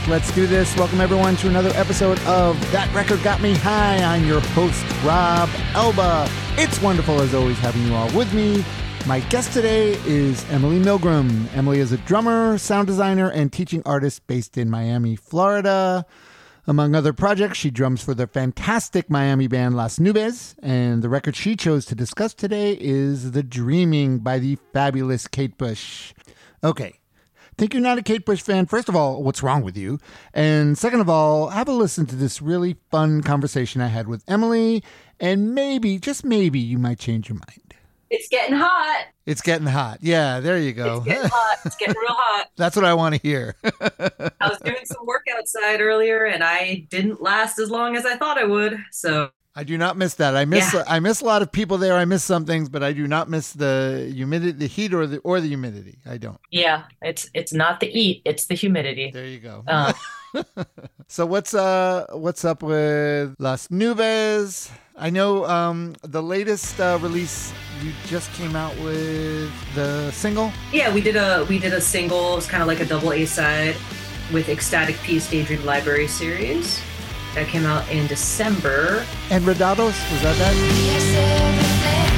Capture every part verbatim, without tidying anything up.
Let's do this. Welcome, everyone, to another episode of That Record Got Me High. I'm your host, Rob Elba. It's wonderful, as always, having you all with me. My guest today is Emily Milgram. Emily is a drummer, sound designer, and teaching artist based in Miami, Florida. Among other projects, she drums for the fantastic Miami band Las Nubes, and the record she chose to discuss today is The Dreaming by the fabulous Kate Bush. Okay, think you're not a Kate Bush fan? First of all, what's wrong with you? And second of all, have a listen to this really fun conversation I had with Emily, and maybe, just maybe, you might change your mind. It's getting hot. It's getting hot. Yeah, there you go. It's getting hot. It's getting real hot. That's what I want to hear. I was doing some work outside earlier, and I didn't last as long as I thought I would. So I do not miss that. I miss yeah. I miss a lot of people there. I miss some things, but I do not miss the humidity, the heat, or the or the humidity. I don't. Yeah, it's it's not the heat; it's the humidity. There you go. Uh. So what's uh what's up with Las Nubes? I know um, the latest uh, release, you just came out with the single. Yeah, we did a we did a single. It's kind of like a double A side with Ecstatic Peace Daydream Library series that came out in December. And Redados, was that that?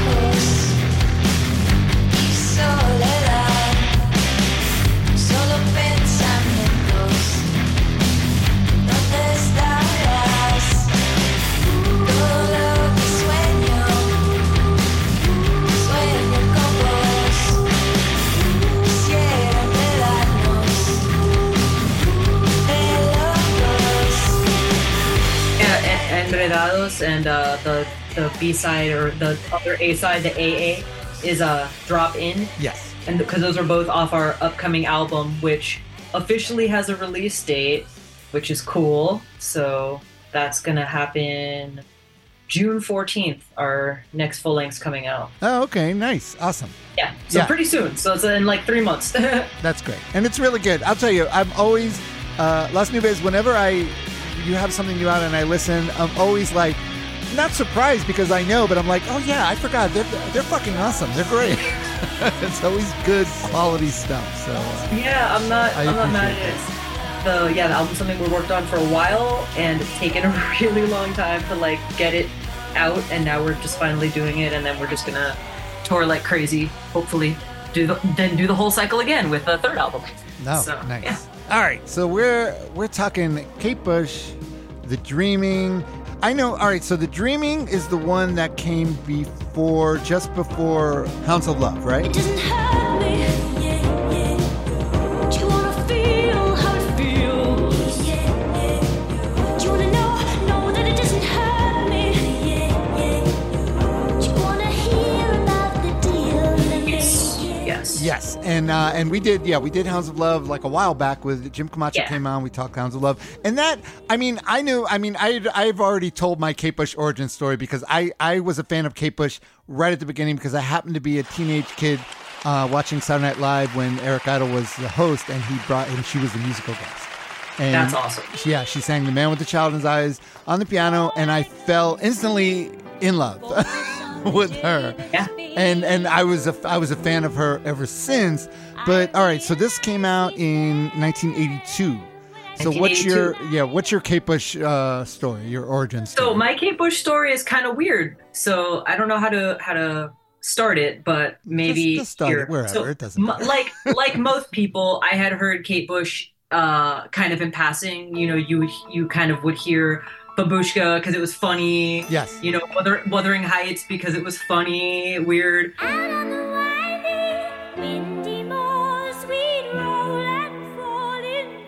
Enredados, and uh, the the B side or the other A side, the A A, is a uh, Drop In. Yes. And because those are both off our upcoming album, which officially has a release date, which is cool. So that's gonna happen June fourteenth. Our next full length's coming out. Oh, okay, nice, awesome. Yeah. So yeah. Pretty soon. So it's in like three months. That's great, and it's really good. I'll tell you, I'm always uh, Las Nubes. Whenever I you have something new out and I listen, I'm always like, not surprised because I know, but I'm like, oh yeah, I forgot. They're they're fucking awesome. They're great. It's always good quality stuff. So uh, yeah, I'm not I I'm not mad at it. The yeah, the album's something we worked on for a while, and it's taken a really long time to like get it out, and now we're just finally doing it, and then we're just gonna tour like crazy. Hopefully, do the, then do the whole cycle again with the third album. No, so, nice. Yeah. All right, so we're we're talking Kate Bush, The Dreaming. I know. All right, so The Dreaming is the one that came before, just before Hounds of Love, right? It doesn't hurt me. Yeah, yeah. Do you wanna feel how it feels? Yeah, yeah. Do you wanna know, know that it doesn't hurt me? Yeah, yeah. Do you wanna hear about the deal? Yes. Yes. Yes, and uh, and we did, yeah, we did Hounds of Love like a while back with Jim Camacho Yeah. came on. We talked Hounds of Love, and that, I mean, I knew, I mean, I I've already told my Kate Bush origin story because I I was a fan of Kate Bush right at the beginning because I happened to be a teenage kid uh, watching Saturday Night Live when Eric Idle was the host, and he brought and she was the musical guest. And That's awesome. Yeah, she sang "The Man with the Child in His Eyes" on the piano, and I fell instantly in love with her. Yeah. And and I was a I was a fan of her ever since. But all right, so this came out in nineteen eighty-two. So what's your yeah what's your Kate Bush uh, story, your origin story? So my Kate Bush story is kind of weird. So I don't know how to how to start it, but maybe just, just start here. it wherever, So, it doesn't matter. m- like like most people, I had heard Kate Bush uh, kind of in passing. You know, you you kind of would hear Babushka because it was funny. Yes. You know, Wuther- Wuthering Heights because it was funny, weird. Out on the winding, windy moors, we'd roll and fall in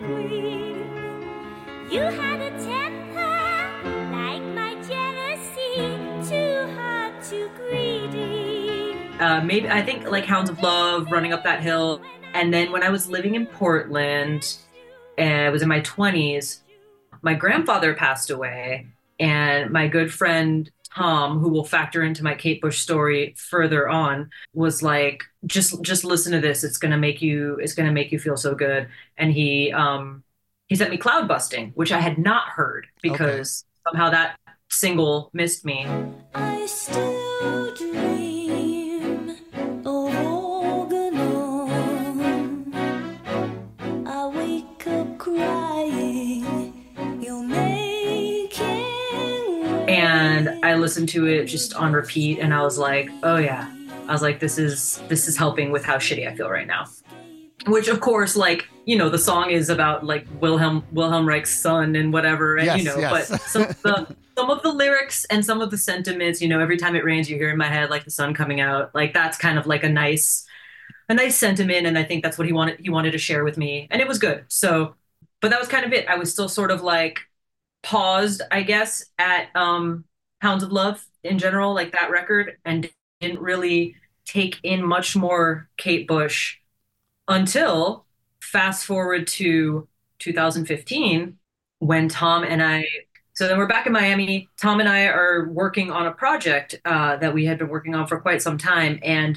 breeze. You had a temper like my jealousy, too hard, too greedy. Uh, maybe I think like Hounds of Love, Running Up That Hill, and then when I was living in Portland, and I was in my twenties. My grandfather passed away, and my good friend Tom, who will factor into my Kate Bush story further on, was like, just just listen to this. It's gonna make you it's gonna make you feel so good. And he um he sent me Cloud Busting, which I had not heard because okay. somehow that single missed me. I still dream of Organon. I wake up crying. and I listened to it just on repeat, and I was like, oh yeah. I was like, this is this is helping with how shitty I feel right now. Which, of course, like, you know, the song is about like Wilhelm Wilhelm Reich's son and whatever, and Yes, you know, yes. but some of the some of the lyrics and some of the sentiments, you know, every time it rains, you hear in my head like the sun coming out. Like that's kind of like a nice a nice sentiment, and I think that's what he wanted he wanted to share with me, and it was good. So, but that was kind of it. I was still sort of like paused, I guess, at um, Hounds of Love in general, like that record, and didn't really take in much more Kate Bush until fast forward to two thousand fifteen when Tom and I, so then we're back in Miami. Tom and I are working on a project uh, that we had been working on for quite some time. And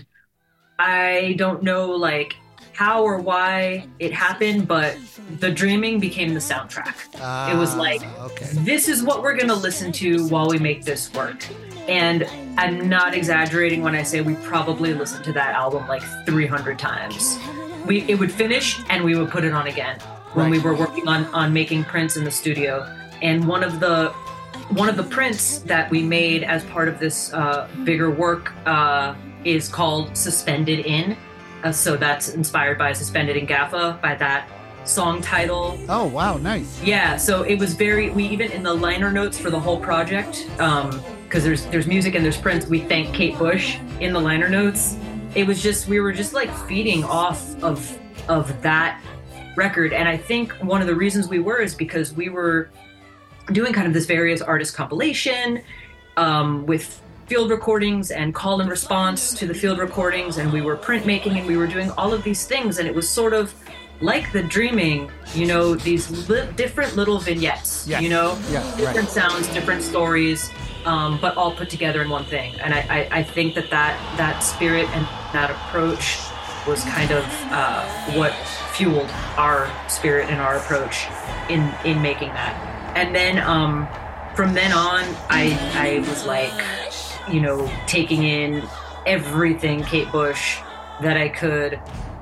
I don't know like how or why it happened, but The Dreaming became the soundtrack. Ah, it was like, okay. this is what we're going to listen to while we make this work. And I'm not exaggerating when I say we probably listened to that album like three hundred times. We it would finish and we would put it on again when Right. we were working on on making prints in the studio. And one of the one of the prints that we made as part of this uh, bigger work uh, is called Suspended In. Uh, so that's inspired by Suspended in Gaffa, by that song title. Oh, wow, nice. Yeah, so it was very, we even in the liner notes for the whole project, um, because there's there's music and there's prints, we thank Kate Bush in the liner notes. It was just, we were just like feeding off of of that record. And I think one of the reasons we were is because we were doing kind of this various artist compilation um, with field recordings and call and response to the field recordings, and we were printmaking and we were doing all of these things, and it was sort of like The Dreaming, you know, these li- different little vignettes, Yes. you know, Yeah, different right. sounds, different stories, um, but all put together in one thing. And I, I, I think that, that that spirit and that approach was kind of uh, what fueled our spirit and our approach in, in making that. And then um, from then on, I, I was like, you know, taking in everything Kate Bush that I could,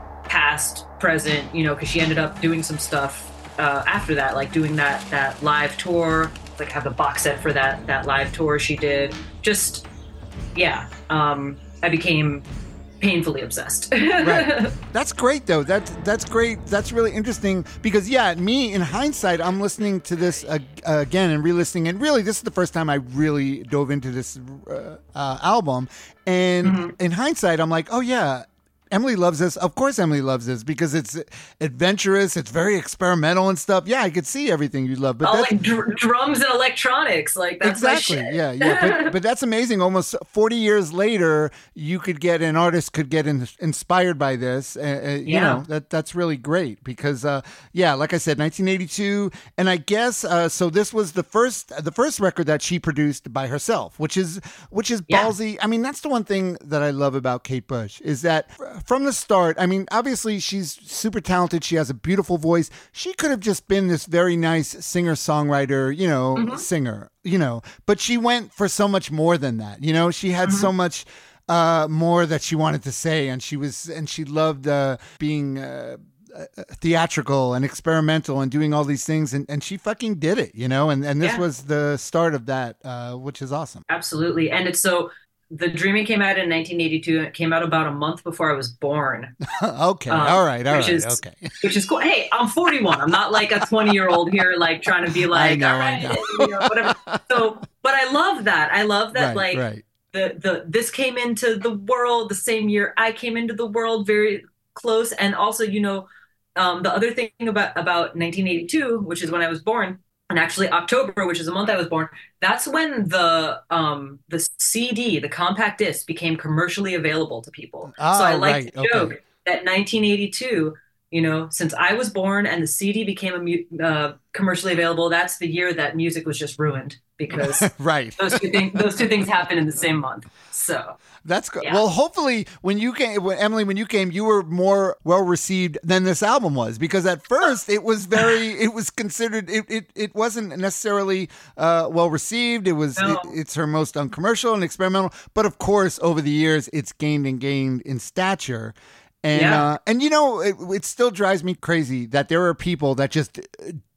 past, present, you know, because she ended up doing some stuff uh, after that, like doing that that live tour, like have the box set for that that live tour she did. Just, yeah, um, I became painfully obsessed. Right. That's great, though. That's that's great. That's really interesting because, yeah, me, in hindsight, I'm listening to this uh, again and re-listening, and really, this is the first time I really dove into this uh, uh, album. And Mm-hmm. in hindsight, I'm like, oh yeah, Emily loves this. Of course, Emily loves this because it's adventurous. It's very experimental and stuff. Yeah, I could see everything you love. But All that's, like dr- drums and electronics, like that's exactly. my shit. Yeah, yeah. But, but that's amazing. Almost forty years later, you could get an artist could get in, inspired by this. Uh, uh, you Yeah. know, that that's really great because, uh, yeah, like I said, nineteen eighty-two, and I guess uh, so. This was the first the first record that she produced by herself, which is which is Yeah. ballsy. I mean, that's the one thing that I love about Kate Bush is that from the start. I mean, obviously she's super talented. She has a beautiful voice. She could have just been this very nice singer songwriter, you know, Mm-hmm. singer, you know, but she went for so much more than that. You know, she had Mm-hmm. so much uh, more that she wanted to say, and she was, and she loved uh, being uh, uh, theatrical and experimental and doing all these things, and, and she fucking did it, you know, and, and this Yeah. was the start of that, uh, which is awesome. Absolutely. And it's so, The Dreaming came out in nineteen eighty-two, and it came out about a month before I was born. Okay, Um, all right, all which right, is- okay. Which is cool. Hey, I'm forty-one. I'm not like a twenty year old here, like trying to be like, know, all I right, know. you know, whatever. So, but I love that. I love that, Right, like, right. the, the, this came into the world the same year I came into the world, very close. And also, you know, um, the other thing about, about nineteen eighty-two, which is when I was born, and actually October, which is the month I was born, that's when the um, the C D, the compact disc, became commercially available to people. Oh, so I like right, to okay. joke that nineteen eighty-two, you know, since I was born and the C D became a mu- uh, commercially available, that's the year that music was just ruined because Right. those two things those two things happened in the same month. So That's good. Yeah. Well, hopefully, when you came, when, Emily, when you came, you were more well received than this album was because at first it was very, it was considered, it it, it wasn't necessarily uh, well received. It was, No. it, it's her most uncommercial and experimental. But of course, over the years, it's gained and gained in stature. And Yeah. uh, and you know, it, it still drives me crazy that there are people that just uh,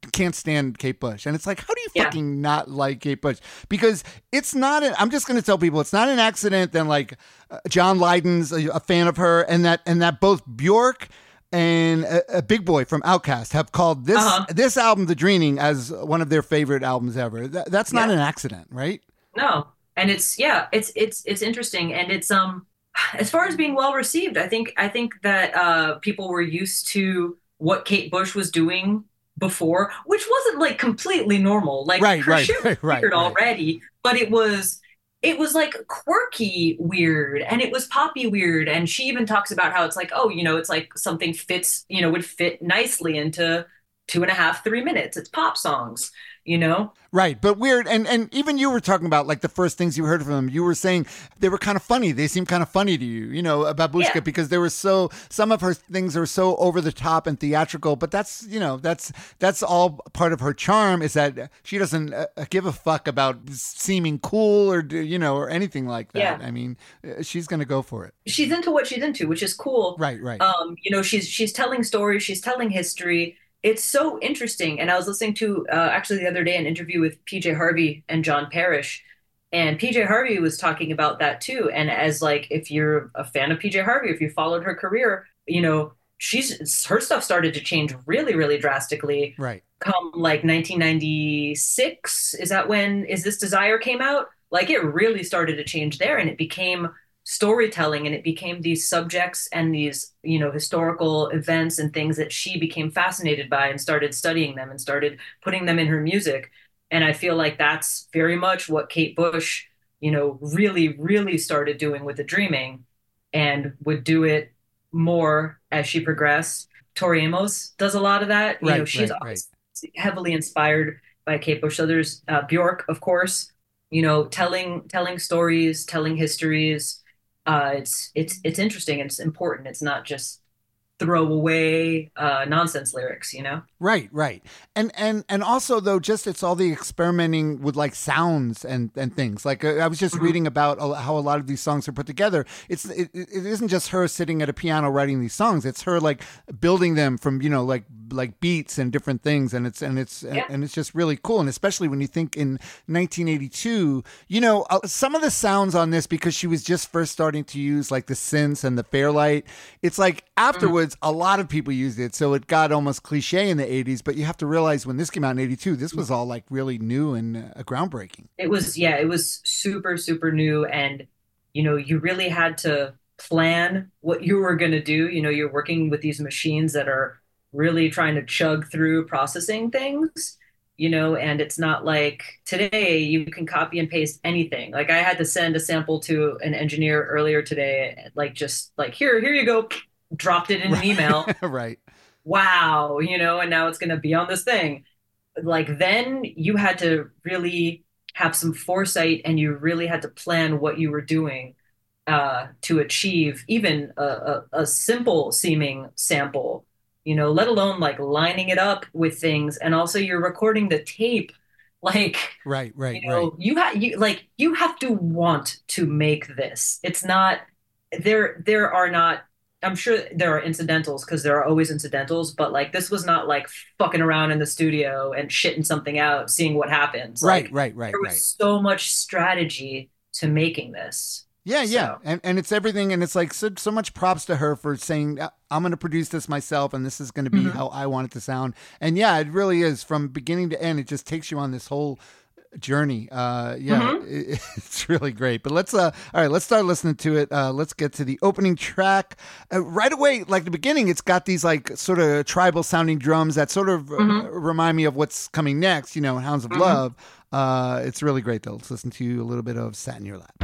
can't stand Kate Bush. And it's like, how do you Yeah. fucking not like Kate Bush? Because it's not, an, I'm just going to tell people, it's not an accident that like uh, John Lydon's a, a fan of her, and that, and that both Bjork and a, a Big Boy from Outkast have called this, Uh-huh. this album, The Dreaming, as one of their favorite albums ever. That, that's not Yeah. an accident, right? No. And it's, yeah, it's, it's, it's interesting. And it's, um, as far as being well received, I think, I think that, uh, people were used to what Kate Bush was doing before, which wasn't like completely normal. Like Right, her right, shit was right, right, weird right. already, but it was, it was like quirky weird, and it was poppy weird. And she even talks about how it's like, oh, you know, it's like something fits, you know, would fit nicely into two and a half, three minutes. It's pop songs, you know? Right, but weird, and and even you were talking about like the first things you heard from them. You were saying they were kind of funny. They seemed kind of funny to you, you know, Babushka, Yeah. because there were so some of her things are so over the top and theatrical. But that's you know that's that's all part of her charm, is that she doesn't uh, give a fuck about seeming cool or do- you know or anything like that. Yeah. I mean, uh, she's gonna go for it. She's into what she's into, which is cool. Right, right. Um, you know, she's she's telling stories, she's telling history. It's so interesting. And I was listening to uh, actually the other day an interview with P J Harvey and John Parrish, and P J Harvey was talking about that too. And as like, if you're a fan of P J Harvey, if you followed her career, you know, she's her stuff started to change really, really drastically. Right. Come like nineteen ninety-six, is that when Is This Desire came out? Like it really started to change there, and it became storytelling, and it became these subjects and these, you know, historical events and things that she became fascinated by and started studying them and started putting them in her music. And I feel like that's very much what Kate Bush, you know, really, really started doing with The Dreaming, and would do it more as she progressed. Tori Amos does a lot of that. You Right, know, she's right, right. heavily inspired by Kate Bush. So there's uh, Bjork, of course, you know, telling telling stories, telling histories. Uh, it's it's it's interesting. It's important. It's not just throwaway uh, nonsense lyrics, you know? Right, right. And and and also though, just it's all the experimenting with like sounds and and things. Like uh, I was just Mhm. reading about a- how a lot of these songs are put together. It's it, it isn't just her sitting at a piano writing these songs. It's her like building them from, you know, like like beats and different things, and it's and it's Yeah. and it's just really cool. And especially when you think in nineteen eighty-two, you know, uh, some of the sounds on this, because she was just first starting to use like the synths and the Fairlight, it's like afterwards a lot of people used it, so it got almost cliche in the eighties. But you have to realize when this came out in eighty-two, this was all like really new and uh, groundbreaking. It was, yeah, it was super, super new. And, you know, you really had to plan what you were going to do. You know, you're working with these machines that are really trying to chug through processing things, you know, and it's not like today you can copy and paste anything. Like I had to send a sample to an engineer earlier today, like just like, here, here you go, dropped it in an email. Right. Wow, you know, and now it's going to be on this thing. Like then you had to really have some foresight, and you really had to plan what you were doing uh, to achieve even a, a, a simple seeming sample, you know, let alone like lining it up with things. And also you're recording the tape. Like, Right, right, you know, right. you have you like you have to want to make this. It's not there. There are not. I'm sure there are incidentals, because there are always incidentals. But like this was not like fucking around in the studio and shitting something out, seeing what happens. Right, Like, right, right, there was right. so much strategy to making this. Yeah, yeah, So- and and it's everything, and it's like so, so much props to her for saying "Uh, I'm going to produce this myself, and this is going to be Mhm. how I want it to sound. And yeah, it really is from beginning to end. It just takes you on this whole journey. Uh, yeah, Mhm. it, it's really great. But let's uh, all right, let's start listening to it. Uh, let's get to the opening track uh, right away. Like the beginning, it's got these like sort of tribal sounding drums that sort of uh, Mhm. remind me of what's coming next. You know, Hounds of Mhm. Love. Uh, it's really great though. Let's listen to a little bit of "Sat in Your Lap."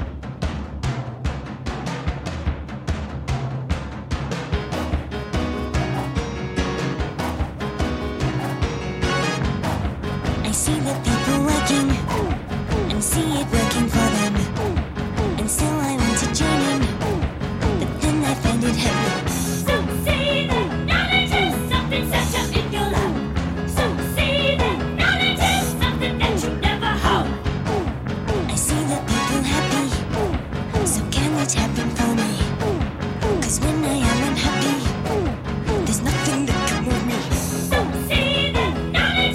I see the people working and see it working for them. And so I want to join in, but then I find it heavy. So see that knowledge is something such a in your lap. So see that knowledge is something that you never have. I see the people happy, so can it happen for me? 'Cause when I am unhappy, there's nothing that can move me. So see that knowledge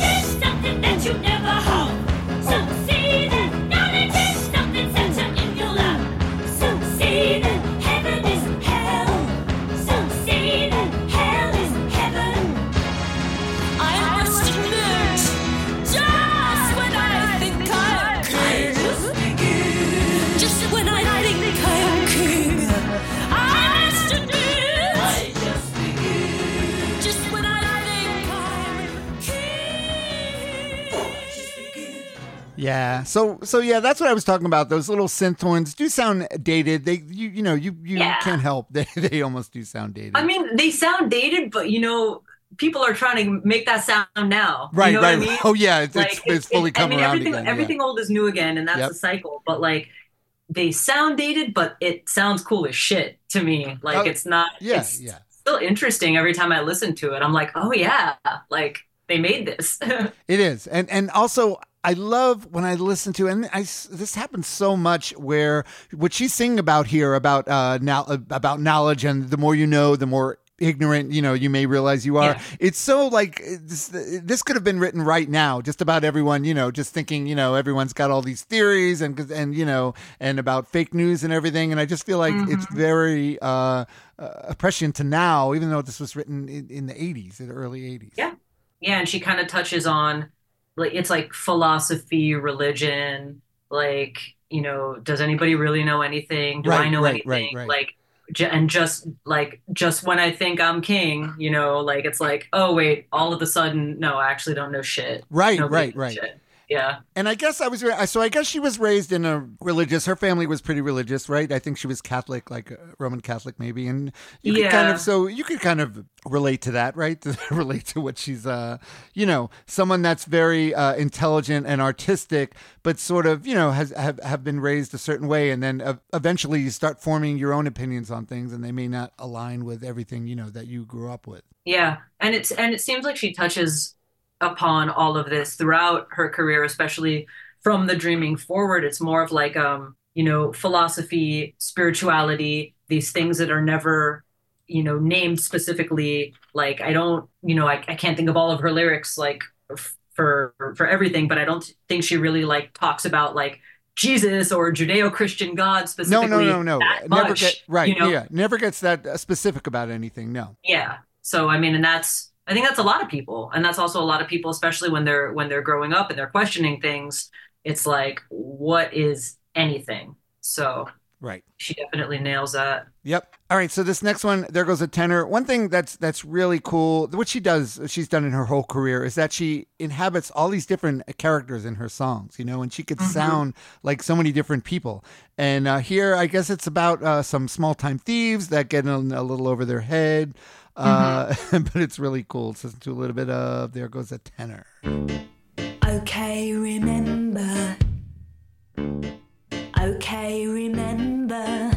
Yeah. So so yeah, that's what I was talking about. Those little synth tones do sound dated. They you you know you you Yeah. can't help. They they almost do sound dated. I mean, they sound dated, but you know, people are trying to make that sound now. right, You know right. what I mean? Oh yeah, it's Like it's, it's fully I come mean, around everything again. yeah. everything old is new again, and that's Yep. the cycle. But like, they sound dated, but it sounds cool as shit to me. Like Oh, it's not. yeah, it's yeah. still interesting every time I listen to it. I'm like, oh yeah, like they made this. It is, and and also I love when I listen to, and I this happens so much where what she's singing about here about uh now about knowledge, and the more you know, the more ignorant you know you may realize you are. Yeah. It's so like this, this could have been written right now. Just about everyone, you know, just thinking, you know, everyone's got all these theories and and you know and about fake news and everything. And I just feel like Mhm. it's very uh, uh prescient to now, even though this was written in, in the eighties, in the early eighties. Yeah. Yeah, and she kind of touches on like it's like philosophy, religion, like, you know, does anybody really know anything? Do Right, I know right, right, anything? right. Like ju- and just like just when I think I'm king, you know, like it's like, oh wait, all of a sudden, no, I actually don't know shit. Right, Nobody right, knows right. shit. Yeah. And I guess I was ra- so I guess she was raised in a religious. Her family was pretty religious, right? I think she was Catholic, like uh, Roman Catholic, maybe. And you could kind Yeah. of so you could kind of relate to that, right? To relate to what she's, uh, you know, someone that's very uh, intelligent and artistic, but sort of, you know, has have, have been raised a certain way, and then uh, eventually you start forming your own opinions on things, and they may not align with everything you know that you grew up with. Yeah. And it's and it seems like she touches upon all of this throughout her career, especially from the dreaming forward. It's more of like um, you know, philosophy, spirituality, these things that are never, you know, named specifically. Like I don't, you know, I, I can't think of all of her lyrics like f- for for everything, but I don't think she really like talks about like Jesus or Judeo-Christian God No, specifically no, no, no. that Never much, get right. you know? Yeah, never gets that uh, specific about anything. No. Yeah. So I mean, and that's I think that's a lot of people, and that's also a lot of people, especially when they're when they're growing up and they're questioning things. It's like, what is anything? So Right. she definitely nails that. Yep. All right. So this next one, there goes a tenor. One thing that's that's really cool, what she does, she's done in her whole career, is that she inhabits all these different characters in her songs, you know, and she could Mhm. sound like so many different people. And uh, here, I guess it's about uh, some small time thieves that get in a little over their head, uh, but it's really cool. Let's listen to a little bit of There Goes a Tenor. Okay, remember. Okay, remember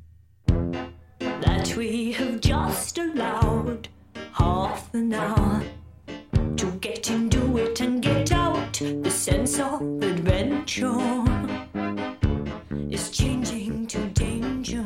that we have just allowed half an hour to get into it and get out. The sense of adventure is changing to danger.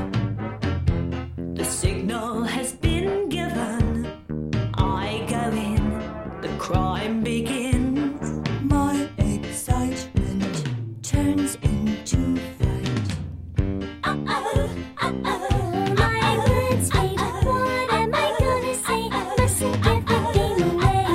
The signal has been given. I go in, the crime begins. My excitement turns into fright. Uh-oh, uh-oh, my words fade. What am I gonna say? Mustn't give the game away.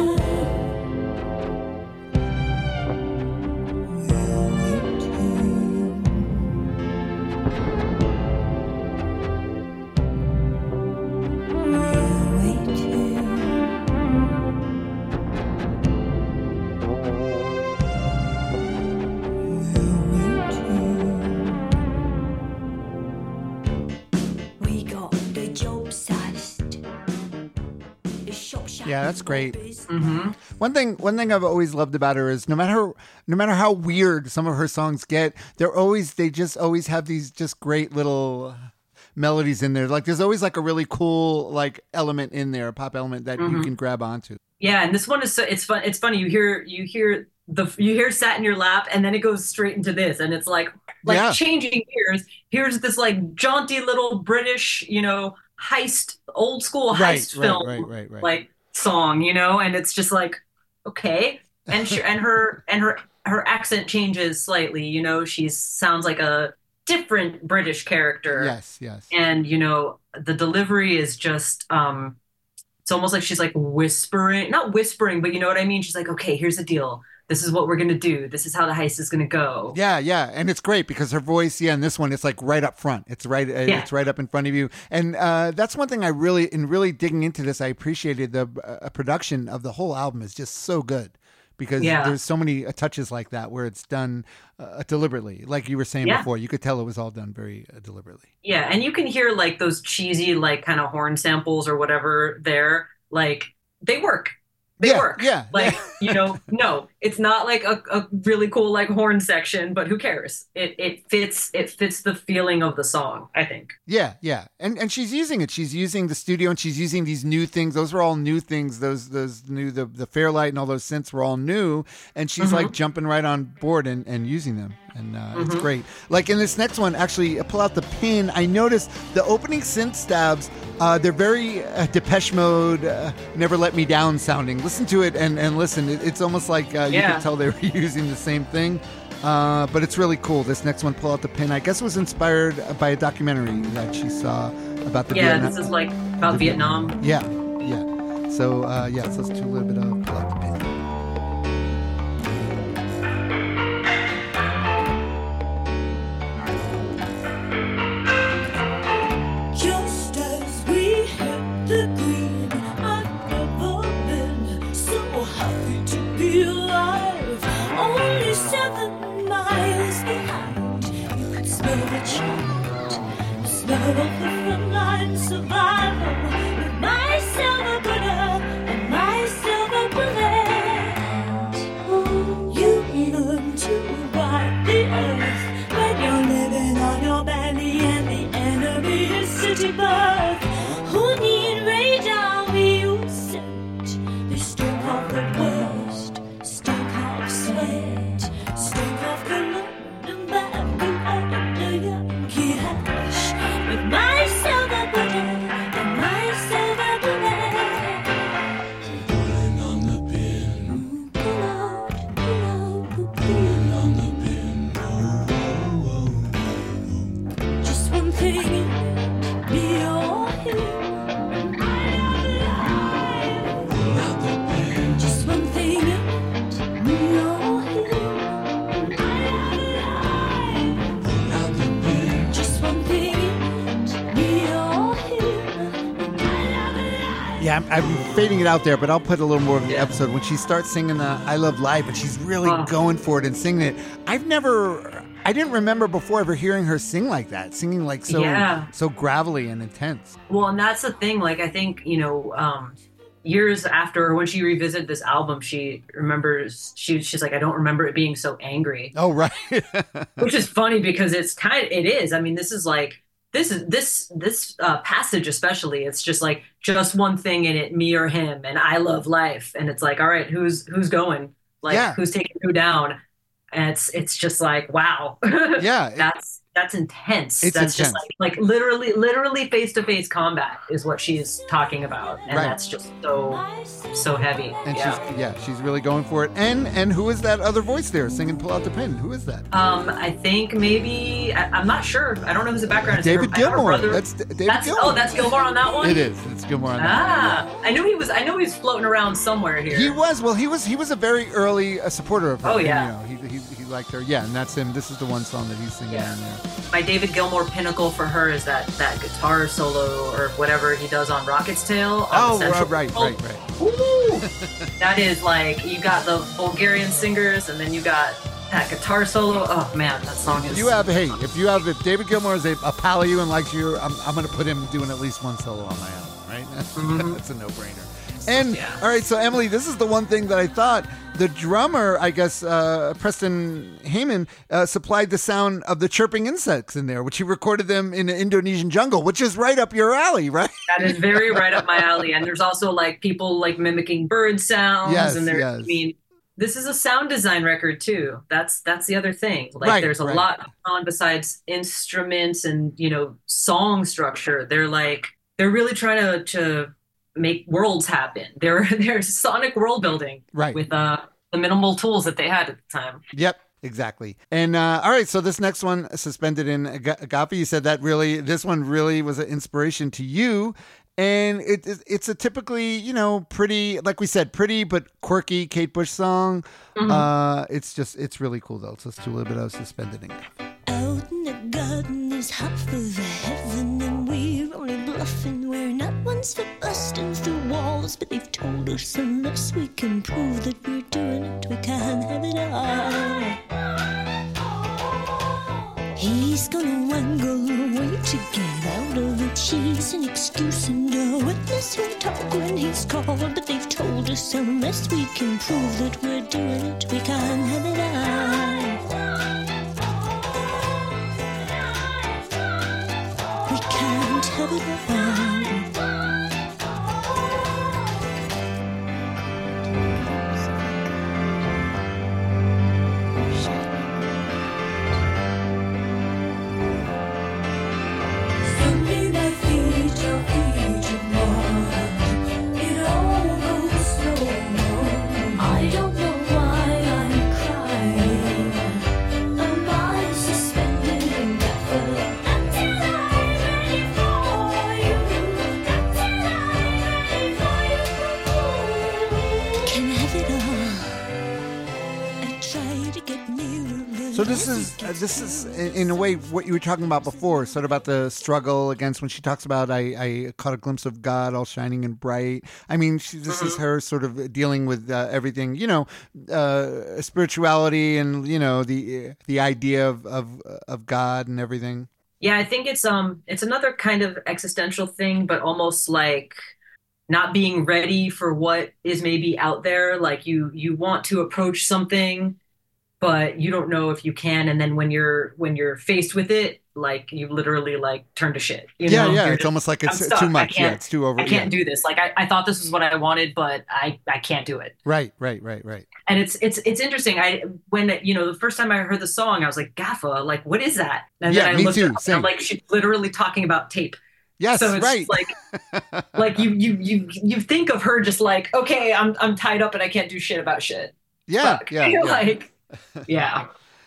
We got the job sized. The shop Yeah, that's great. hmm One thing, one thing I've always loved about her is no matter, no matter how weird some of her songs get, they're always, they just always have these just great little melodies in there. Like there's always like a really cool like element in there, a pop element that you Mhm. can grab onto. Yeah, and this one is so it's fun. It's funny. You hear you hear the you hear "Sat in Your Lap," and then it goes straight into this, and it's like like Yeah. changing gears. Here's this like jaunty little British, you know, heist, old school Right, heist right, film, right, right, right. like song, you know, and it's just like okay, and sh- and her and her her accent changes slightly. You know, she sounds like a different British character. Yes, yes. And you know the delivery is just um it's almost like she's like whispering, not whispering, but you know what I mean. She's like, okay, here's the deal, this is what we're gonna do, this is how the heist is gonna go. Yeah, yeah, and it's great because her voice, yeah, in this one, it's like right up front. It's right, uh, Yeah. it's right up in front of you, and uh, that's one thing I really, in really digging into this, I appreciated the uh, production of the whole album is just so good because Yeah. there's so many uh, touches like that where it's done uh, deliberately. Like you were saying Yeah. before, you could tell it was all done very uh, deliberately. Yeah, and you can hear like those cheesy like kind of horn samples or whatever there, like they work. They Yeah, work. yeah, Like, yeah. you know, no, it's not like a, a really cool like horn section, but who cares? It it fits it fits the feeling of the song, I think. Yeah, yeah, and and she's using it. She's using the studio, and she's using these new things. Those were all new things. Those those new the the Fairlight and all those synths were all new, and she's Mm-hmm. like jumping right on board and, and using them, and uh, it's great. Like in this next one, actually, uh, pull out the pin. I noticed the opening synth stabs. Uh, they're very uh, Depeche Mode, uh, Never Let Me Down sounding. Listen to it and and listen. It, it's almost like uh, you Yeah. can tell they were using the same thing. Uh, but it's really cool. This next one, Pull Out the Pin, I guess was inspired by a documentary that she saw about the Yeah, Vietnam. this is like about Vietnam. Yeah, yeah. So, uh, yeah, so let's do a little bit of Pull Out the Pin. Just as we hit the green, I've never been so happy to be alive. Only seven miles behind, you could smell the chant, the smell of the frontline survival. With my silver glitter and my silver bullet, you learn to ride the earth when you're living on your belly and the enemy is city birth. Who need radar we use scent? They stink off the worst, stink off sweat, stink off the London bag and the Yankee hash. With my silver bullet and my silver bullet, pulling on the pin, pull out, pull out, pulling on the pin. Oh, oh, oh. Just one thing, be or him. Pull out the pin. Just one thing, me or him. Pull out the pin. Just one thing, me or him. Yeah, I'm, I'm fading it out there, but I'll put a little more of the episode when she starts singing the I Love Life, and she's really Oh. going for it and singing it. I've never, I didn't remember before ever hearing her sing like that, singing like so, Yeah. so gravelly and intense. Well, and that's the thing. Like, I think, you know, um, years after when she revisited this album, she remembers, she, she's like, I don't remember it being so angry, Oh, right. which is funny because it's kind of, it is. I mean, this is like, this is this this uh, passage especially. It's just like just one thing in it, me or him, and I love life. And it's like, all right, who's who's going? Like, Yeah. who's taking who down? And it's it's just like, wow. Yeah, it- that's that's intense. It's that's intense. just like like literally literally face to face combat is what she's talking about, and Right. that's just so so heavy. and yeah. she's, yeah, she's really going for it. And, and who is that other voice there singing Pull Out the Pin? Who is that? Um, I think maybe I, I'm not sure. I don't know who's the background. David I have a Gilmour. brother- That's D- David That's Gilmour. oh, that's Gilmore on that one. It is. It's Gilmour on that. Ah, I knew he was. I know he was floating around somewhere here. He was well. He was. He was a very early uh, supporter of her. Oh, yeah. You know, he, he he liked her. Yeah, and that's him. This is the one song that he's singing Yeah. in there. My David Gilmour pinnacle for her is that that guitar solo or whatever he does on Rocket's Tail. on Oh, the Central right, right, World. right, right. Woo! That is like you got the Bulgarian singers and then you got that guitar solo. Oh man, that song is. If you have, hey, if you have, if David Gilmour is a, a pal of you and likes you, I'm, I'm going to put him doing at least one solo on my album, right? Mhm. That's a no-brainer. And Yeah. all right, so Emily, this is the one thing that I thought the drummer, I guess, uh, Preston Heyman, uh, supplied the sound of the chirping insects in there, which he recorded them in an Indonesian jungle, which is right up your alley, right? That is very right up my alley. And there's also like people like mimicking bird sounds. Yes, and there, yes. I mean, this is a sound design record too. That's that's the other thing. Like Right, there's a right. lot on besides instruments and you know song structure. They're like they're really trying to to make worlds happen. They're they're sonic world building Right. with uh the minimal tools that they had at the time. Yep, exactly. And uh, all right, so this next one, Suspended in Aga- Agape, you said that really, this one really was an inspiration to you. And it, it, it's a typically, you know, pretty, like we said, pretty but quirky Kate Bush song. Mhm. Uh, it's just, it's really cool though. So let's do a little bit of Suspended in Agape. Out in the garden is hot for the heaven, and we're only bluffing. We're not ones for busting through walls, but they've told us unless we can prove that we're doing it, we can't have it all. He's gonna wangle away to get out of it. She's an excuse and a witness who'll talk when he's called, but they've told us unless we can prove that we're doing it, we can't have it all. We can't have it all. So this is uh, this is in in a way what you were talking about before, sort of about the struggle against when she talks about I, I caught a glimpse of God all shining and bright. I mean, she, this is her sort of dealing with uh, everything, you know, uh, spirituality and you know the the idea of, of of God and everything. Yeah, I think it's um it's another kind of existential thing, but almost like not being ready for what is maybe out there. Like you you want to approach something, but you don't know if you can. And then when you're when you're faced with it, like you literally like turn to shit. You yeah, know? yeah. You're it's just, almost like it's I'm stuck. too I much. can't- Yeah, it's too over. I can't yeah. do this. Like I, I thought this was what I wanted, but I, I can't do it. Right, right, right, right. And it's it's it's interesting. I when you know the first time I heard the song, I was like, Gaffa, like what is that? And Yeah, then I me looked too, it up, and same. I'm like, she's literally talking about tape. Yes, So it's right. just like like you you you you think of her just like, okay, I'm I'm tied up and I can't do shit about shit. yeah, Fuck. yeah, yeah. like yeah.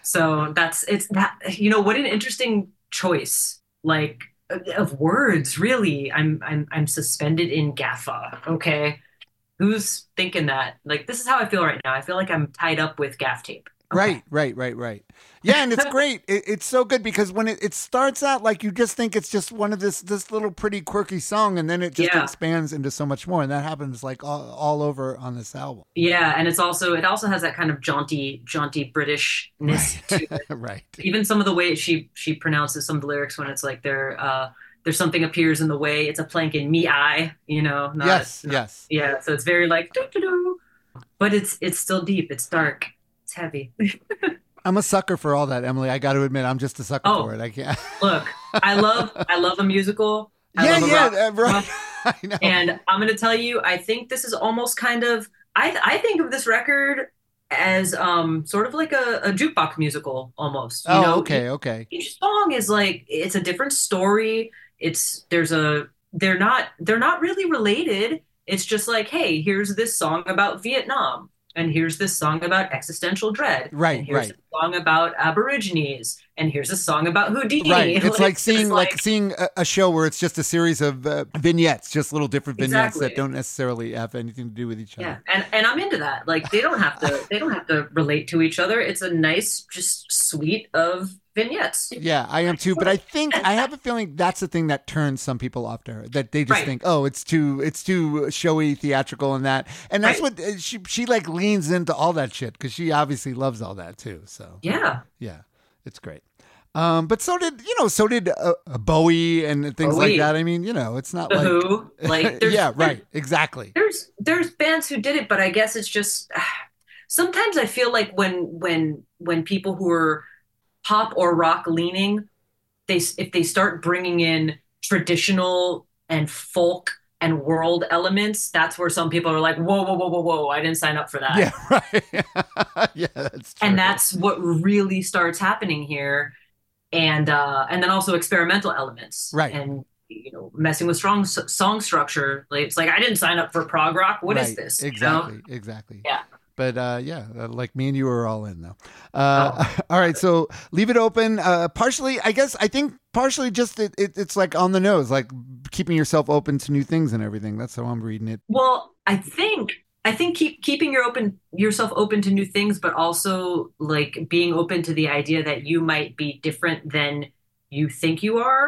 So that's it's that you know what an interesting choice like of words really. I'm I'm I'm suspended in Gaffa. Okay. Who's thinking that? Like this is how I feel right now. I feel like I'm tied up with gaff tape. Okay. Right, right, right, right. Yeah, and it's great. It, it's so good because when it, it starts out, like you just think it's just one of this this little pretty quirky song, and then it just Yeah. expands into so much more, and that happens like all, all over on this album. Yeah, and it's also it also has that kind of jaunty jaunty Britishness to it. Right. Even some of the way she she pronounces some of the lyrics when it's like there uh there's something appears in the way, it's a plank in me eye, you know. Not, yes, not- yes. Yeah, so it's very like doo, doo, doo. But it's it's still deep, it's dark, it's heavy. I'm a sucker for all that, Emily. I got to admit, I'm just a sucker Oh. for it. I can't. Look, I love I love a musical. I yeah, love a yeah, rock- uh, right. rock- I know. And I'm going to tell you, I think this is almost kind of, I I think of this record as um sort of like a, a jukebox musical almost. You oh, know? okay, okay. Each song is like, it's a different story. It's, there's a, they're not, they're not really related. It's just like, hey, here's this song about Vietnam. And here's this song about existential dread. Right, and here's right. a song about Aborigines. And here's a song about Houdini. Right. It's like just seeing like seeing a, a show where it's just a series of uh, vignettes, just little different vignettes Exactly. that don't necessarily have anything to do with each other. Yeah, and and I'm into that. Like they don't have to they don't have to relate to each other. It's a nice just suite of vignettes. Yeah, I am too. But I think I have a feeling that's the thing that turns some people off to her. That they just Right. think, oh, it's too, it's too showy, theatrical, and that. And that's Right. what uh, she she like leans into all that shit because she obviously loves all that too. So Yeah. yeah, it's great. Um, but so did you know? So did uh, uh, Bowie and things like Bowie. that. I mean, you know, it's not The like Who. Like there's yeah, right, exactly. There's there's bands who did it, but I guess it's just sometimes I feel like when when when people who are pop or rock leaning, they if they start bringing in traditional and folk and world elements, that's where some people are like, whoa, whoa, whoa, whoa, whoa, I didn't sign up for that. Yeah, right. yeah, that's true. And that's what really starts happening here. And uh, and then also experimental elements. Right. And you know, messing with strong s- song structure. Like it's like I didn't sign up for prog rock. What is Right, this? you know? Exactly, exactly. Yeah. But uh, yeah, uh, like me and you are all in though. Uh, all right, so leave it open. Uh, partially, I guess, I think partially just it, it, it's like on the nose, like keeping yourself open to new things and everything. That's how I'm reading it. Well, I think I think keep keeping your open yourself open to new things, but also like being open to the idea that you might be different than you think you are.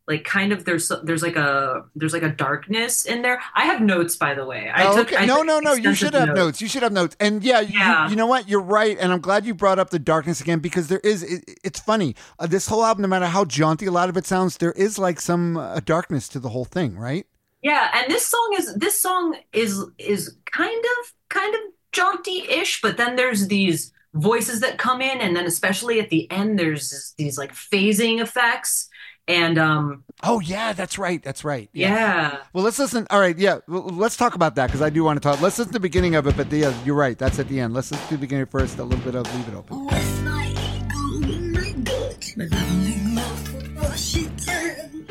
like kind of there's there's like a there's like a darkness in there. I have notes, by the way. I Oh, took, okay. I No, took no, no. You extensive should have notes. You should have notes. And yeah, you, Yeah. you know what? You're right. And I'm glad you brought up the darkness again because there is, it, it's funny. Uh, this whole album, no matter how jaunty a lot of it sounds, there is like some uh, darkness to the whole thing, right? Yeah, and this song is this song is is kind of kind of jaunty-ish, but then there's these voices that come in, and then especially at the end, there's these like phasing effects, and um, Oh, yeah, that's right. That's right. yeah, Well, let's listen. All right. Yeah. Well, let's talk about that because I do want to talk. Let's listen to the beginning of it. But the, uh, you're right. That's at the end. Let's listen to the beginning first. A little bit of Leave It Open. With my ego in my gut, my loving mouth would wash it down.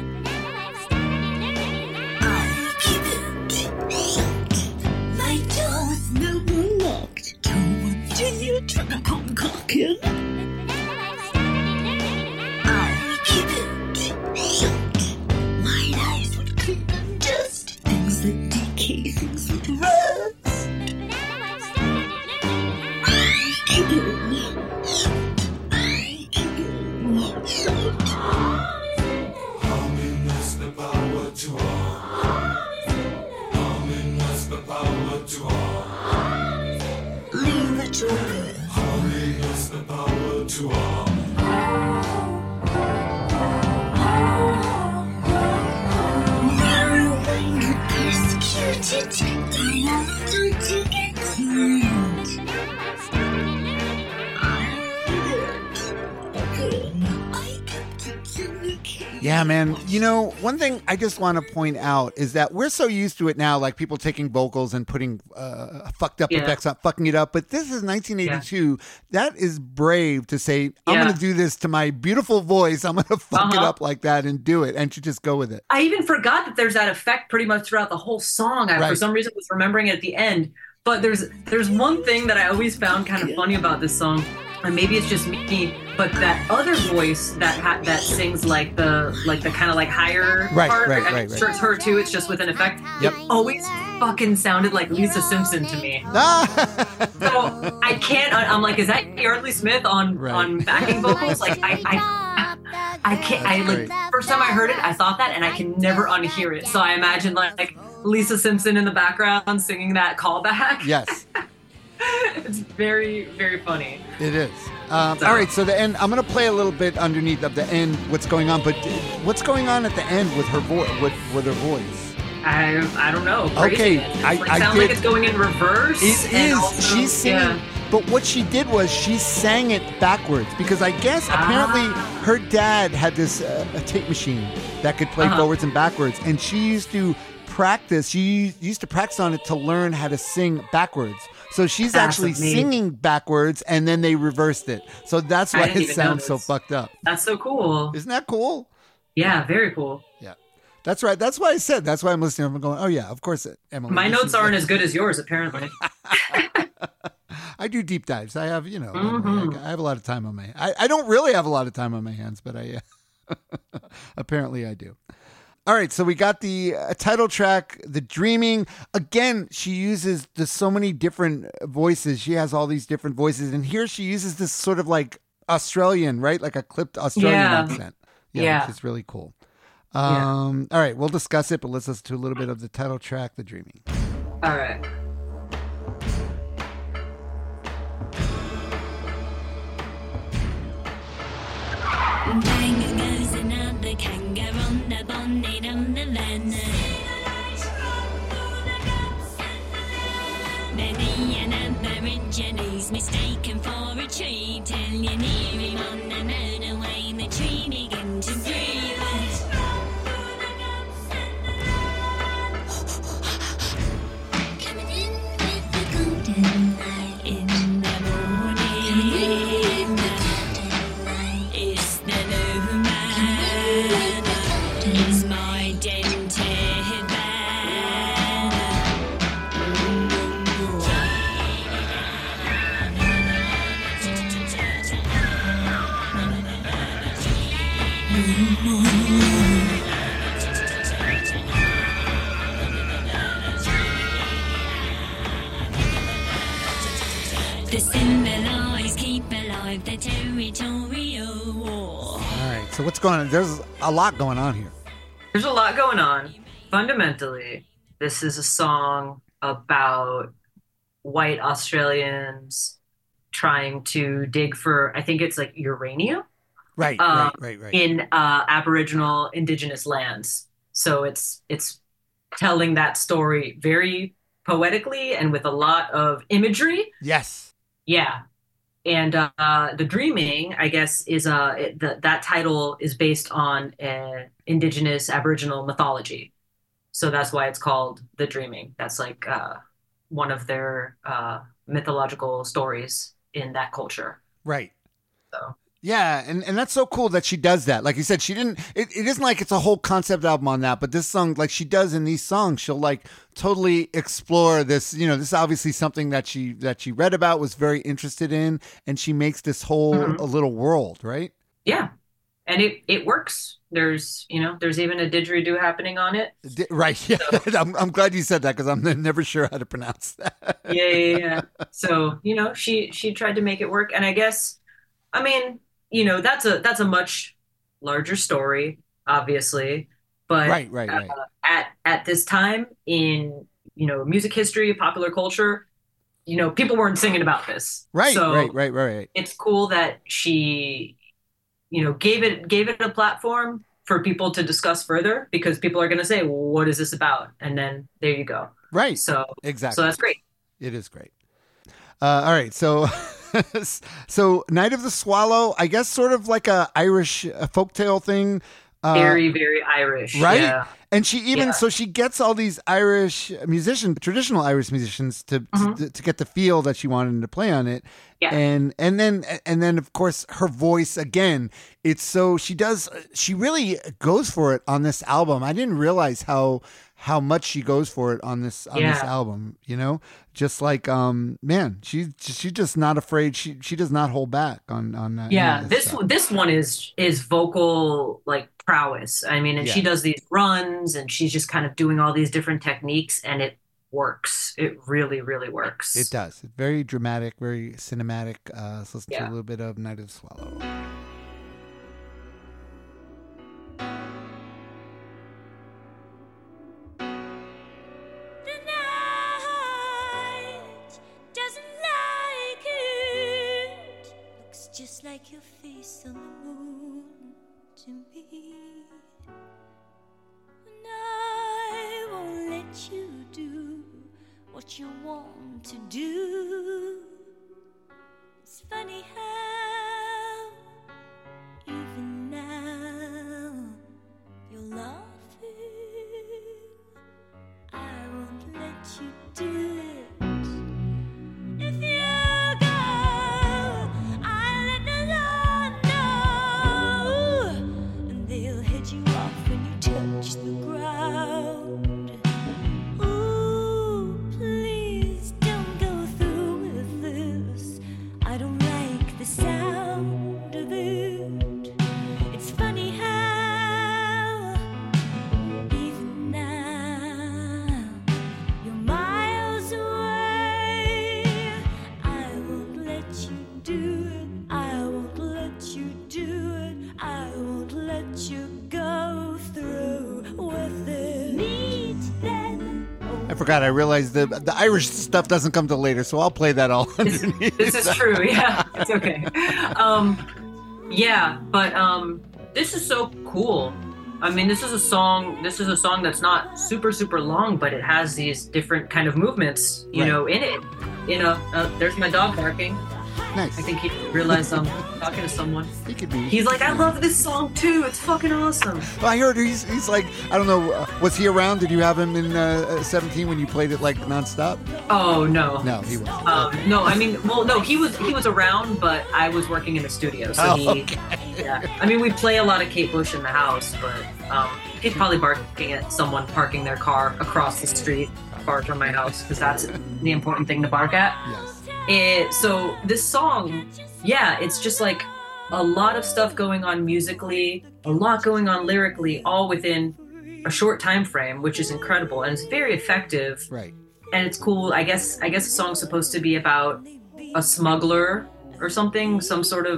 I keep it shut. My door was never locked. Don't want you trying to concoct it. I keep it shut. My eyes would clean and dust. Things that decay, things would rust. I keep it shut. I keep it shut. Humming is the power to all. Humming is the power to all. Leave it open. Humming is the power to all. Narrowing persecuted. I have to get cleaned. I kept it in the cage. Yeah, man. You know, one thing I just want to point out is that we're so used to it now, like people taking vocals and putting uh, fucked up Yeah. effects on, fucking it up. But this is nineteen eighty-two. That is brave to say, I'm Yeah. going to do this to my beautiful voice. I'm going to fuck it Uh-huh. up like that and do it. And to just go with it. I even forgot that there's that effect pretty much throughout the whole song. I Right. for some reason was remembering it at the end. But there's there's one thing that I always found kind of funny about this song, and maybe it's just me, but that other voice that ha- that sings like the like the kind of like higher Right, part. right, I mean, right, right. sure, it's her too. It's just with an effect. Yep. It always fucking sounded like Lisa Simpson to me. Ah! So I can't. I- I'm like, is that Yardley Smith on Right. on backing vocals? Like I I. I can't. I That's like great. first time I heard it, I thought that, and I can never unhear it. So I imagine like, like Lisa Simpson in the background singing that callback. Yes, It's very very funny. it is. Um, So- all right, so the end, I'm going to play a little bit underneath of the end, what's going on. But what's going on at the end with her voice? With, with her voice? I I don't know. Okay, Craziness. It's I- like, I sounds did- like it's going in reverse. It and is. also- She's singing. yeah. But what she did was she sang it backwards because I guess apparently Ah. her dad had this uh, a tape machine that could play Uh-huh. forwards and backwards, and she used to practice. She used to practice on it to learn how to sing backwards. So she's That's actually amazing. singing backwards, and then they reversed it. So that's I why didn't it even know sounds so this. fucked up. That's so cool. Isn't that cool? Yeah, very cool. Yeah, that's right. That's why I said. That's why I'm listening. I'm going. Oh yeah, of course, Emily. My this notes is- aren't as good as yours, apparently. I do deep dives. I have, you know, Mhm. I, I have a lot of time on my. I, I don't really have a lot of time on my hands, but I uh, apparently I do. All right, so we got the uh, title track, "The Dreaming." Again, she uses the so many different voices. She has all these different voices, and here she uses this sort of like Australian, right, like a clipped Australian Yeah. accent. Yeah, Yeah. which is really cool. Yeah. Um, All right, we'll discuss it, but let's listen to a little bit of the title track, "The Dreaming." All right. Bang goes another kangaroo on the bonnet on the van. Many an aborigines mistaken for a tree till you near him on the motorway. The tree begin to breathe. Coming in with the golden light. In the morning, Golden light. it's the new man. It's my dented van. The symbolize keep alive the territorial war. All right, So what's going on? There's a lot going on here. There's a lot going on. Fundamentally, this is a song about white Australians trying to dig for, I think it's like uranium. Right, um, right, right, right. in uh, Aboriginal Indigenous lands. So it's it's telling that story very poetically and with a lot of imagery. Yes. Yeah. And uh, The Dreaming, I guess, is uh, it, the, that title is based on uh, Indigenous Aboriginal mythology. So that's why it's called The Dreaming. That's like uh, one of their uh, mythological stories in that culture. Right. So. Yeah, and, and that's so cool that she does that. Like you said, she didn't, it, it isn't like it's a whole concept album on that, but this song, like she does in these songs, she'll like totally explore this, you know, this is obviously something that she, that she read about, was very interested in, and she makes this whole Mm-hmm. a little world, right? Yeah. And it, it works. There's, you know, there's even a didgeridoo happening on it. Di- Right, yeah. I'm, I'm glad you said that because I'm never sure how to pronounce that. Yeah, yeah, yeah. So, you know, she, she tried to make it work. And I guess, I mean, you know, that's a that's a much larger story, obviously, but Right, right, right. Uh, at at this time in, you know, music history, popular culture, you know, people weren't singing about this. Right, so right, right, right, right. It's cool that she, you know, gave it gave it a platform for people to discuss further, because people are going to say, well, what is this about? And then there you go. Right. So Exactly. so that's great. It is great. Uh, all right, so so Night of the Swallow, I guess, sort of like a Irish uh, folktale thing. Uh, Very, very Irish. right? Yeah. And she even Yeah. so she gets all these Irish musicians, traditional Irish musicians, to, Mhm. to to get the feel that she wanted to play on it. Yeah. And and then and then of course her voice again. It's so she does she really goes for it on this album. I didn't realize how how much she goes for it on this on this Yeah. album, you know? Just like um man, she she's just not afraid. She she does not hold back on on uh, any Yeah, of this stuff. this one is is vocal like prowess. I mean, and she Yeah. does these runs and she's just kind of doing all these different techniques, and it works. It really, really works. It does. It's very dramatic, very cinematic. Uh, so let's listen to Yeah. a little bit of Night of the Swallow. The night doesn't like it. Looks just like your face on the moon to me. And I won't let you do what you want to do. It's funny how even now you're laughing. I won't let you do it. If you go, I'll let the Lord know, and they'll head you off when you touch the ground. Ooh, please don't go through with this. I don't like the sound of it. It's funny how even now you're miles away. I won't let you do it. I won't let you do it. I won't let you go through with it. Meet them. I forgot. I realized the the Irish stuff doesn't come till later, so I'll play that all underneath. This is true. Yeah, it's okay. Um, yeah, but um, this is so cool. I mean, this is a song. This is a song that's not super, super long, but it has these different kind of movements, you Right. know, in it. You know, uh, there's my dog barking. Nice. I think he realized I'm talking to someone. He could be. He's like, I love this song too. It's fucking awesome. Well, I heard he's he's like I don't know. Uh, was he around? Did you have him in uh, seventeen when you played it like nonstop? Oh no. No, he wasn't. Um, no, I mean, well, no, he was he was around, but I was working in the studio, so Oh, he. okay. Yeah, I mean, we play a lot of Kate Bush in the house, but um, he's probably barking at someone parking their car across the street, far from my house, because that's the important thing to bark at. Yes. It, so this song, yeah, it's just like a lot of stuff going on musically, a lot going on lyrically, all within a short time frame, which is incredible, and it's very effective. Right. And it's cool. I guess I guess the song's supposed to be about a smuggler or something, some sort of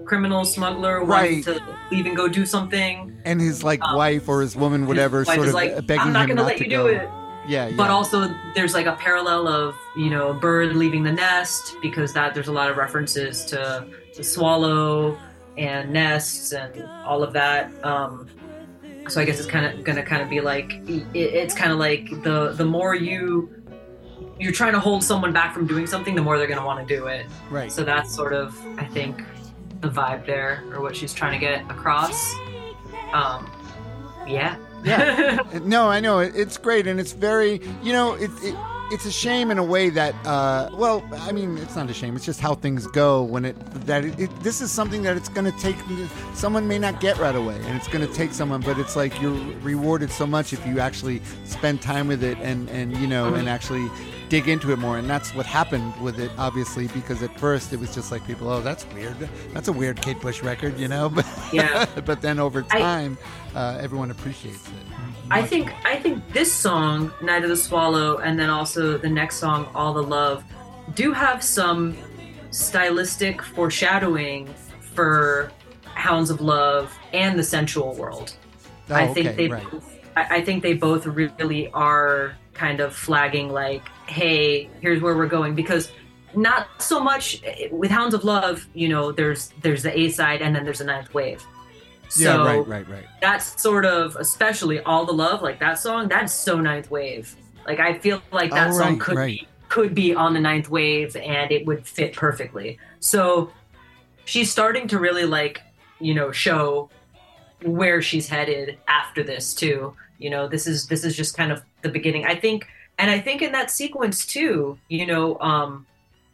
criminal smuggler Right. wanting to leave and go do something. And his like wife or his woman, whatever, His wife sort is of like, begging I'm not him gonna not let to you go. do it. Yeah, yeah. But also there's like a parallel of, you know, a bird leaving the nest, because that there's a lot of references to the swallow and nests and all of that. Um, so I guess it's kind of gonna kind of be like it, it's kind of like the the more you you're trying to hold someone back from doing something, the more they're gonna want to do it. Right. So that's sort of, I think, the vibe there, or what she's trying to get across. Um, yeah. Yeah. No, I know it, it's great, and it's very, you know, it, it it's a shame in a way that, uh, well, I mean, it's not a shame. It's just how things go when it that it, it, this is something that it's going to take. Someone may not get right away, and it's going to take someone, but it's like you're rewarded so much if you actually spend time with it and and you know and actually dig into it more. And that's what happened with it, obviously, because at first it was just like people, oh, that's weird. That's a weird Kate Bush record, you know. But Yeah. but then over I- time, uh, everyone appreciates it. I think I think this song, Night of the Swallow, and then also the next song, All the Love, do have some stylistic foreshadowing for Hounds of Love and the Sensual World. Oh, I think okay, they right. I, I think they both really are kind of flagging like, hey, here's where we're going, because not so much with Hounds of Love, you know, there's there's the A side and then there's a ninth wave. So Yeah, right, right, right. that's sort of, especially All the Love, like that song, that's so ninth wave. Like I feel like that Oh, song right, could right. be could be on the ninth wave and it would fit perfectly. So she's starting to really like, you know, show where she's headed after this too. You know, this is this is just kind of the beginning. I think, and I think in that sequence too, you know, um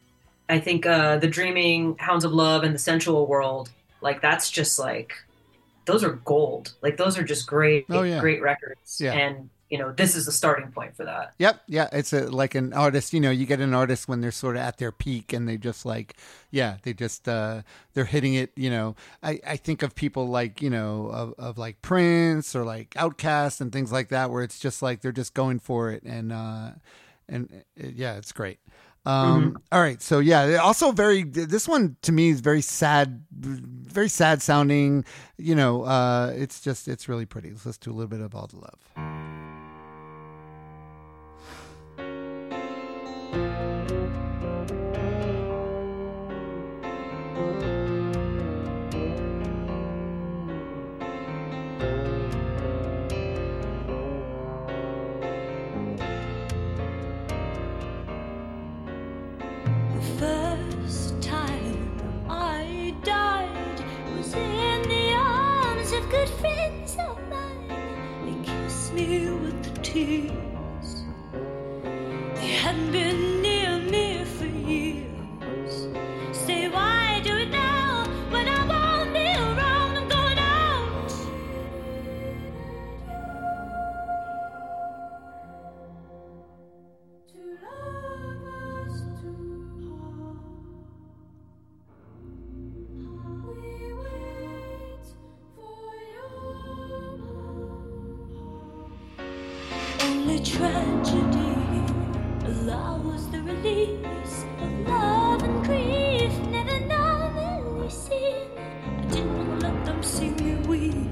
I think uh the Dreaming, Hounds of Love, and the Sensual World, like that's just like, those are gold. Like those are just great, Oh, yeah. great records. Yeah. And you know, this is the starting point for that. Yep, yeah, it's a, like an artist. You know, you get an artist when they're sort of at their peak, and they just like, yeah, they just uh, they're hitting it. You know, I, I think of people like you know of, of like Prince or like Outkast and things like that, where it's just like they're just going for it, and uh, and uh, yeah, it's great. Um, Mm-hmm. all right, so yeah, also very. This one to me is very sad, very sad sounding. You know, uh, it's just it's really pretty. Let's listen to a little bit of All the Love. The first time I died was in the arms of good friends of mine. They kissed me with the tears. They hadn't been near me for years. Say, why do it now when I won't be around? I'm going out. To love us too. We wait for your only tragedy allows the release of love and grief, never normally seen. I didn't want to let them see me weep.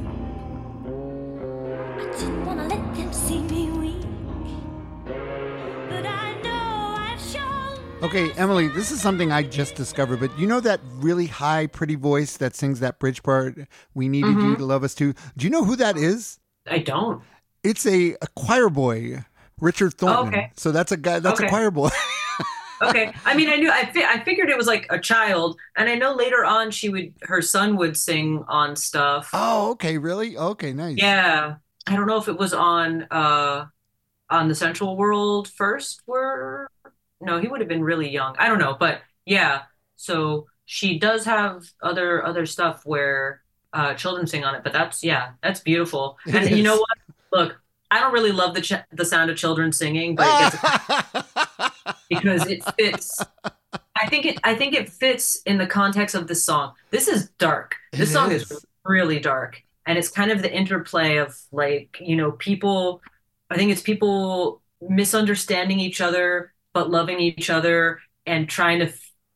I didn't want to let them see me weak. But I know I've shown. Okay, Emily, this is something I just discovered, but you know that really high, pretty voice that sings that bridge part, "We needed Mm-hmm. you to love us too." Do you know who that is? I don't. It's a, a choir boy, Richard Thornton. okay. So that's a guy. That's a Okay. choir boy. Okay. I mean, I knew, I, fi- I figured it was like a child, and I know later on she would, her son would sing on stuff. Oh, okay, really? Okay, nice. Yeah. I don't know if it was on, uh, on the Sensual World first, where, no, he would have been really young. I don't know, but yeah. So she does have other, other stuff where, uh, children sing on it, but that's, yeah, that's beautiful. It And you is. know what? Look, I don't really love the ch- the sound of children singing, but it gets because it fits. I think it. I think it fits in the context of this song. This is dark. This It song is. is really dark, and it's kind of the interplay of like, you know, people. I think it's people misunderstanding each other but loving each other and trying to f-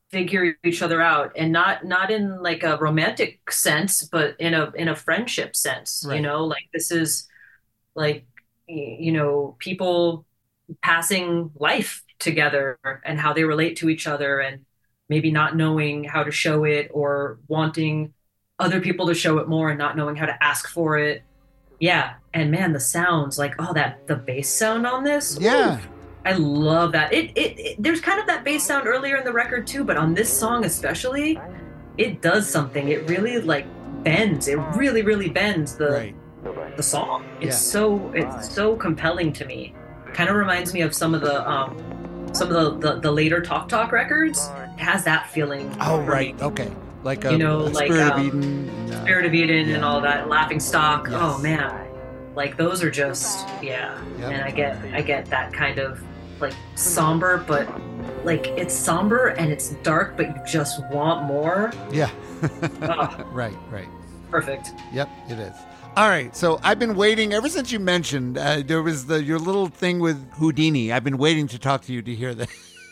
figure each other out, and not not in like a romantic sense, but in a in a friendship sense. Right. You know, like this is like y- you know people passing life together and how they relate to each other, and maybe not knowing how to show it or wanting other people to show it more and not knowing how to ask for it. Yeah. And man, the sounds like, oh, that the bass sound on this. Yeah. Ooh, I love that. It, it it there's kind of that bass sound earlier in the record too, but on this song especially, it does something. It really like bends. It really, really bends the Right. the song. It's Yeah. so it's so compelling to me. Kind of reminds me of some of the um some of the the, the later Talk Talk records. It has that feeling. Oh, for right. me. Okay. Like a, You know, a like, Spirit um, of Eden. and, uh, Spirit of Eden Yeah. and all that, Laughing Stock. Yes. Oh man, like those are just yeah. Yep. And I get I get that kind of like somber, but like it's somber and it's dark, but you just want more. Yeah. Oh, Right, right. perfect. Yep, it is. All right, so I've been waiting ever since you mentioned uh, there was the your little thing with Houdini. I've been waiting to talk to you to hear that.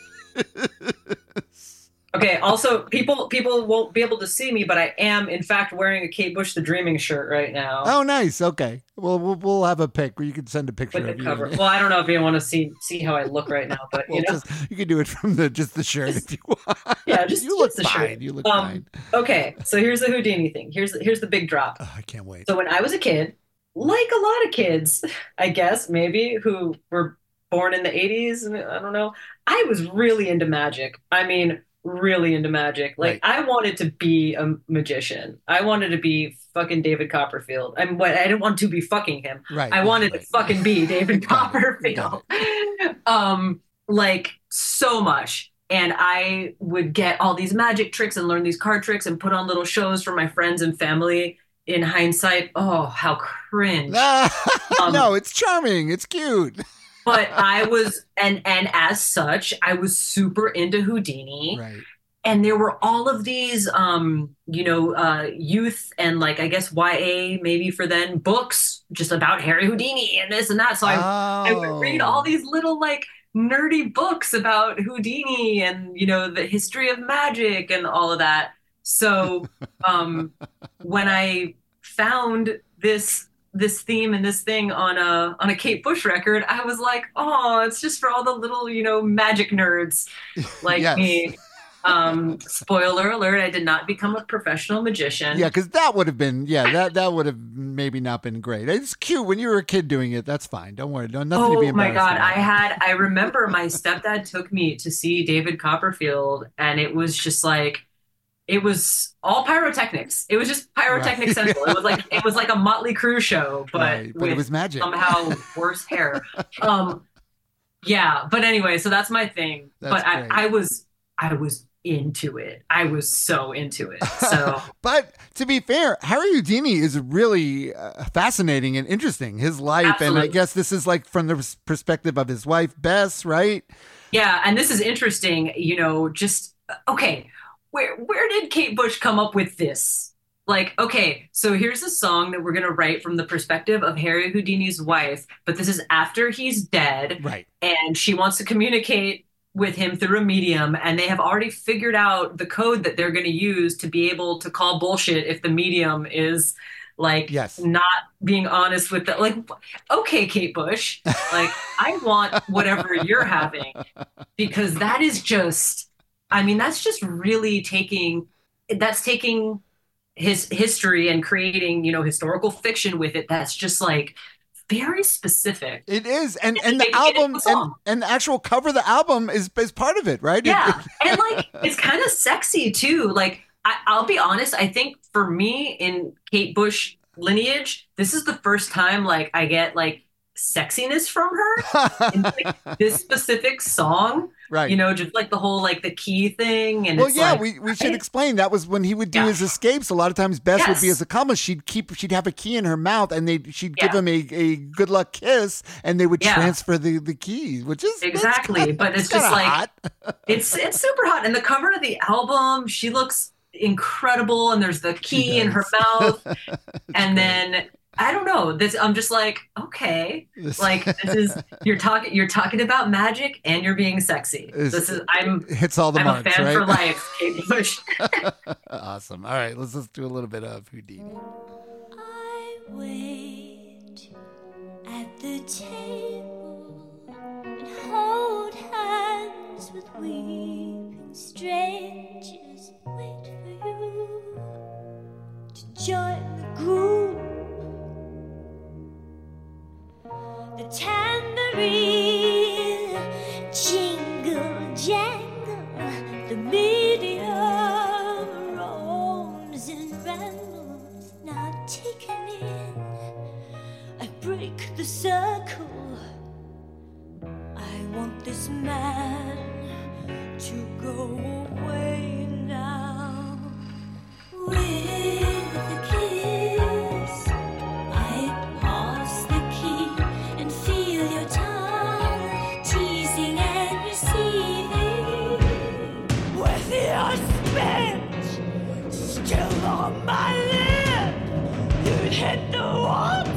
Okay. Also, people people won't be able to see me, but I am in fact wearing a Kate Bush the Dreaming shirt right now. Oh, nice. Okay. Well, we'll we'll have a pic where you can send a picture With the of you. cover. Well, I don't know if you want to see see how I look right now, but Well, you know, just, you can do it from the just the shirt if you want. yeah, just you look just the fine. shirt. You look Um, fine. Okay, so here's the Houdini thing. Here's the, here's the big drop. Oh, I can't wait. So when I was a kid, like a lot of kids, I guess maybe who were born in the eighties, I don't know, I was really into magic. I mean, really into magic. Like Right. I wanted to be a magician. I wanted to be fucking David Copperfield. I'm what I didn't want to be fucking him. Right. I wanted right. to fucking be David Got it, Copperfield. Um, like so much. And I would get all these magic tricks and learn these card tricks and put on little shows for my friends and family. In hindsight, oh, how cringe. Um, no, it's charming. It's cute. But I was, and and as such, I was super into Houdini. Right. And there were all of these, um, you know, uh, youth and like, I guess Y A maybe for then books just about Harry Houdini and this and that. So I, I would read all these little like nerdy books about Houdini and, you know, the history of magic and all of that. So um, when I found this this theme and this thing on a on a Kate Bush record, I was like, oh, it's just for all the little, you know, magic nerds like Yes. me. Um, spoiler alert, I did not become a professional magician. Yeah, because that would have been, yeah, that that would have maybe not been great. It's cute when you were a kid doing it. That's fine. Don't worry. No, nothing to be Oh my embarrassed God. about. I had, I remember my stepdad took me to see David Copperfield, and it was just like, it was all pyrotechnics. It was just pyrotechnic Right. central. It was like, it was like a Motley Crue show, but, Right, but with it was magic. somehow worse hair. Um, yeah. But anyway, so that's my thing. That's but I, great. I was, I was into it. I was so into it. So But to be fair, Harry Houdini is really uh, fascinating and interesting. His life, and I Absolutely. guess this is like from the pers- perspective of his wife, Bess, right? yeah. And this is interesting, you know, just, okay. Where where did Kate Bush come up with this? Like, okay, so here's a song that we're gonna write from the perspective of Harry Houdini's wife, but this is after he's dead, Right. and she wants to communicate with him through a medium, and they have already figured out the code that they're gonna use to be able to call bullshit if the medium is like Yes. not being honest with the like. Okay, Kate Bush, like I want whatever you're having, because that is just. I mean, that's just really taking, that's taking his history and creating, you know, historical fiction with it. That's just like very specific. It is, and and the Making it into album a and, song. and the actual cover of the album is is part of it, right? It- Yeah. it- And like, it's kind of sexy too. Like, I, I'll be honest, I think for me in Kate Bush lineage, this is the first time like I get like sexiness from her in like this specific song. right. You know, just like the whole like the key thing. And Well, it's yeah, like, we, we should right? explain. That was when he would do Yeah. his escapes. A lot of times, Bess would be Yes. as accomplice. She'd keep, she'd have a key in her mouth, and they, she'd give Yeah. him a, a good luck kiss, and they would Yeah. transfer the, the keys, which is that's Exactly, kinda- but it's kinda just like- hot. It's it's super hot. And the cover of the album, she looks incredible, and there's the key in her does. mouth. And then I don't know. This I'm just like, okay. This- Like this is you're talking you're talking about magic and you're being sexy. Is- This is I'm hits all the I'm marks, a fan right? for life, Kate Bush. Awesome. All right, let's just do a little bit of Houdini. I wait at the table and hold hands with weeping strangers. Wait for you to join the group. The tambourine jingle jangle, the medium roams and rambles, not taken in. I break the circle. I want this man to go away now. With a kiss, I pause the key and feel your tongue teasing and receiving. With your spit still on my lip, you'd hit the water.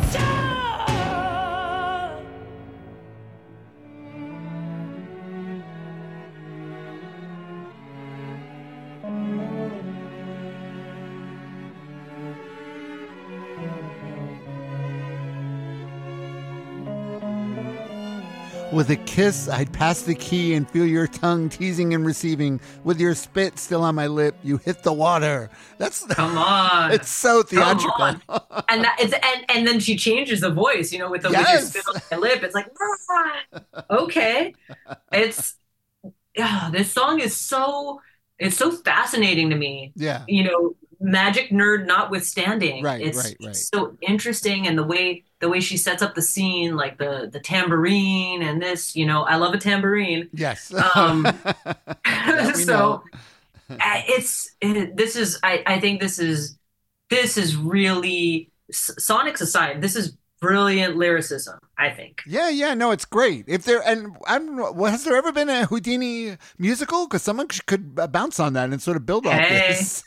With a kiss, I'd pass the key and feel your tongue teasing and receiving. With your spit still on my lip, you hit the water. That's Come on. It's so Come theatrical. on. And that it's and, and then she changes the voice, you know, with the Yes. with your spit on my lip. It's like "Ah." Okay. It's yeah, this song is so it's so fascinating to me. Yeah. You know, magic nerd notwithstanding. Right, it's right, right. so interesting and the way the way she sets up the scene, like the the tambourine and this, you know, I love a tambourine. Yes. Um, That we so know. I- it's it, this is I, I think this is this is really S- Sonics aside, this is brilliant lyricism, I think. Yeah, yeah, no, it's great. If there and I don't know, well, has there ever been a Houdini musical? Because someone sh- could uh, bounce on that and sort of build off Hey. this.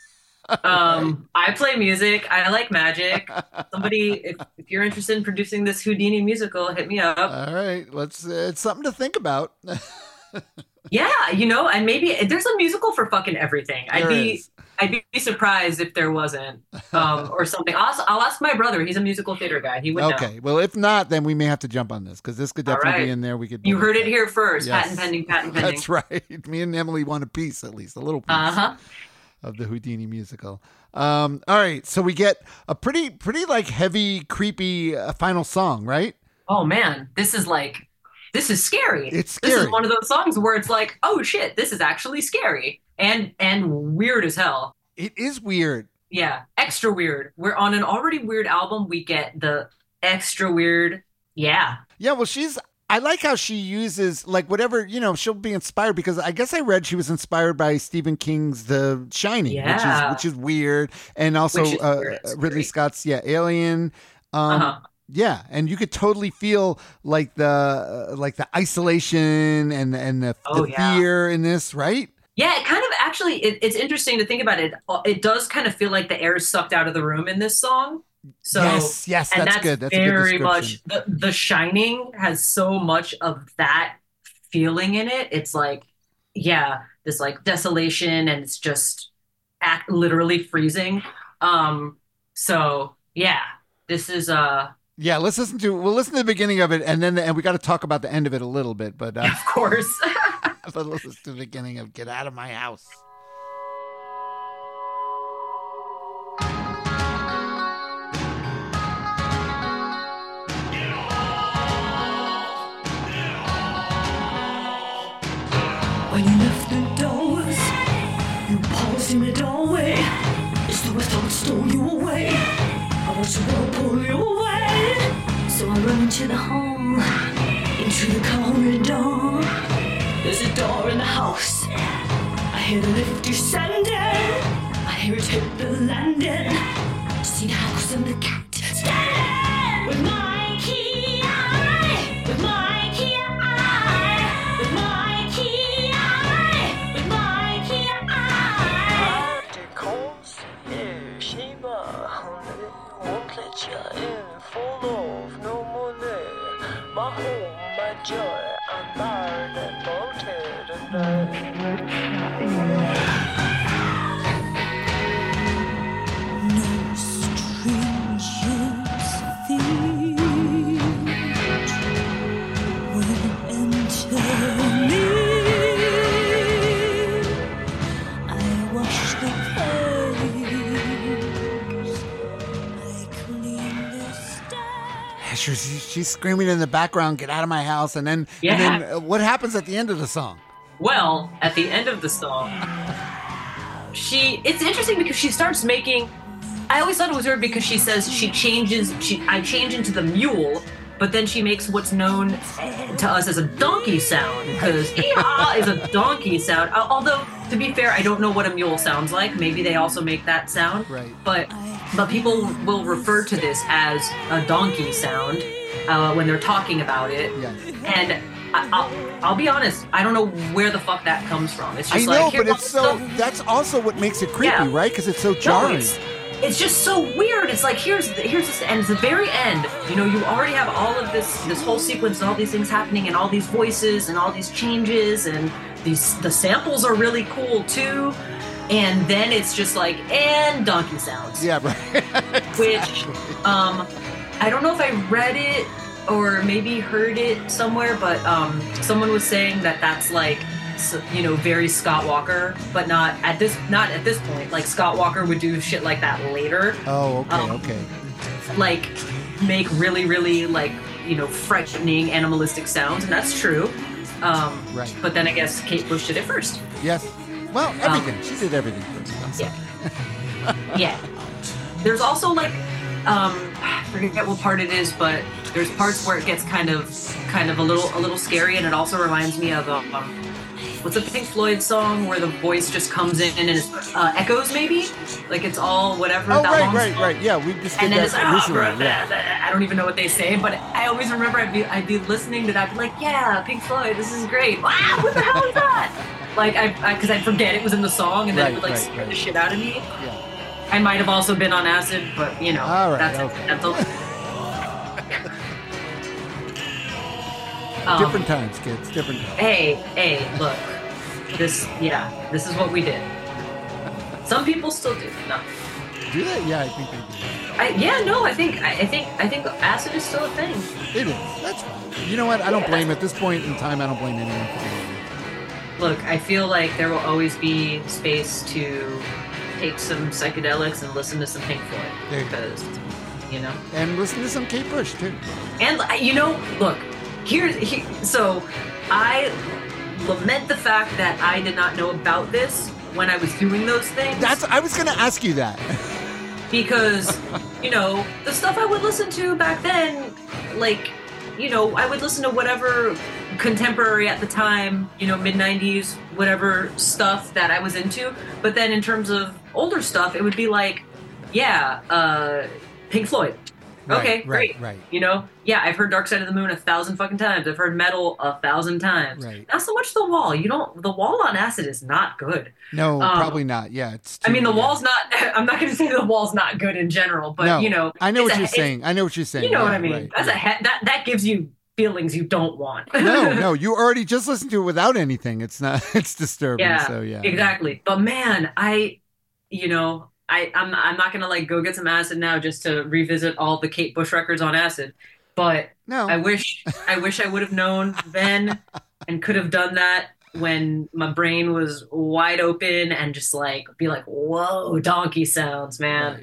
Um, I play music. I like magic. Somebody, if, if you're interested in producing this Houdini musical, hit me up. All right, let's. Uh, it's something to think about. Yeah, you know, and maybe there's a musical for fucking everything. I'd There be is. I'd be surprised if there wasn't, um, or something. I'll, ask- I'll ask my brother. He's a musical theater guy. He would know. Okay, well, if not, then we may have to jump on this because this could All definitely be right. in there. We could. You heard it here first. Yes. Patent pending. Patent pending. That's right. Me and Emily want a piece, at least a little piece Uh huh. of the Houdini musical. Um, all right, so we get a pretty, pretty like heavy, creepy uh, final song, right? Oh man, this is like, this is scary. It's This scary. is one of those songs where it's like, oh shit, this is actually scary and and weird as hell. It is weird. Yeah, extra weird. We're on an already weird album. We get the extra weird. Yeah. Yeah, well, she's. I like how she uses like whatever you know. She'll be inspired because I guess I read she was inspired by Stephen King's The Shining, Yeah. which is which is weird, and also Which is uh, weird. It's Ridley great. Scott's yeah Alien. Um, Uh-huh. Yeah, and you could totally feel like the uh, like the isolation and and the, Oh, the yeah. fear in this, right? Yeah, it kind of actually, it, it's interesting to think about it. It does kind of feel like the air is sucked out of the room in this song. So, yes, yes, and that's, that's good. That's a good very description. much, the, the Shining has so much of that feeling in it. It's like, yeah, this like desolation and it's just act, literally freezing. Um, so yeah, this is, uh, Yeah, let's listen to we'll listen to the beginning of it, and then and we got to talk about the end of it a little bit. But uh, of course. but let's listen to the beginning of "Get Out of My House." When you left the doors, you paused in the doorway. It's the West Heart stole you away. I want to go pull you away. So I run into the hall, into the corridor. There's a door in the house. I hear the lift descending. I hear it hit the landing. See the house and the cat standing with my key eye, with my key eye, with my key eye, with my key eye. she's, she's screaming in the background, "Get out of my house!" And then, Yeah. and then, uh, what happens at the end of the song? Well, at the end of the song, she it's interesting because she starts making I always thought it was weird because she says she changes she I change into the mule, but then she makes what's known to us as a donkey sound because "ee-ah" is a donkey sound. Uh, Although to be fair, I don't know what a mule sounds like. Maybe they also make that sound. Right. But but people will refer to this as a donkey sound uh, when they're talking about it. Yes. And I, I'll, I'll be honest, I don't know where the fuck that comes from. It's I just know, like, here but it's comes so. the- That's also what makes it creepy, Yeah. right? Because it's so No, jarring. it's, it's just so weird. It's like here's the, here's this, and it's the very end. You know, you already have all of this this whole sequence and all these things happening, and all these voices and all these changes, and these the samples are really cool too. And then it's just like and donkey sounds. Yeah, right. Which um I don't know if I read it or maybe heard it somewhere, but um someone was saying that that's like s- you know very Scott Walker, but not at this not at this point. Like Scott Walker would do shit like that later, Oh, okay, Um, okay. like make really really like you know frightening animalistic sounds, and that's true. Um Right. But then I guess Kate Bush did it first. Yes. Well, everything. she did everything first. I'm sorry. Yeah. Yeah. There's also like um I forget what part it is, but there's parts where it gets kind of kind of a little a little scary, and it also reminds me of um what's a Pink Floyd song where the voice just comes in and it's uh, echoes maybe? Like it's all whatever Oh, that right, long right, song. right. Yeah, we just did And then it's that ah, recently. blah, blah, Yeah. blah. I don't even know what they say, but I always remember I'd be I'd be listening to that, be like, yeah, Pink Floyd, this is great. Wow, what the hell is that? Like I because I'd forget it was in the song, and then Right, it would like right, scare right. the shit out of me. Yeah. I might have also been on acid, but you know, All right, that's okay. that's a, um, Different times, kids. Different times. Hey, hey, look, this, yeah, this is what we did. Some people still do. No, Do they? Yeah, I think they do. I yeah, no, I think I, I think I think acid is still a thing. It is. That's fine. You know what? I don't blame at this point in time. I don't blame anyone for doing it. Look, I feel like there will always be space to take some psychedelics and listen to some Pink Floyd There you go. because, you know. And listen to some Kate Bush too. And uh, you know, look, here's he, so I lament the fact that I did not know about this when I was doing those things. That's. I was going to ask you that. because you know the stuff I would listen to back then, like you know I would listen to whatever contemporary at the time, you know mid nineties, whatever stuff that I was into. But then in terms of older stuff, it would be like, yeah, uh, Pink Floyd. Right, Okay, right, great. right. You know, yeah, I've heard Dark Side of the Moon a thousand fucking times. I've heard metal a thousand times. Right. Not so much The Wall. You don't. The Wall on acid is not good. No, Um, probably not. Yeah, it's. I mean, too- The yeah. Wall's not. I'm not going to say The Wall's not good in general, but No, you know, I know it's what a- you're it's- saying. I know what you're saying. You know what Yeah, I mean? right, That's yeah. a he- that that gives you feelings you don't want. no, no, you already just listened to it without anything. It's not. It's disturbing. Yeah, So yeah. exactly. But man, I, you know, I I'm I'm not gonna like go get some acid now just to revisit all the Kate Bush records on acid. But No. I wish I wish I would have known then and could have done that when my brain was wide open and just like be like, whoa, donkey sounds, man.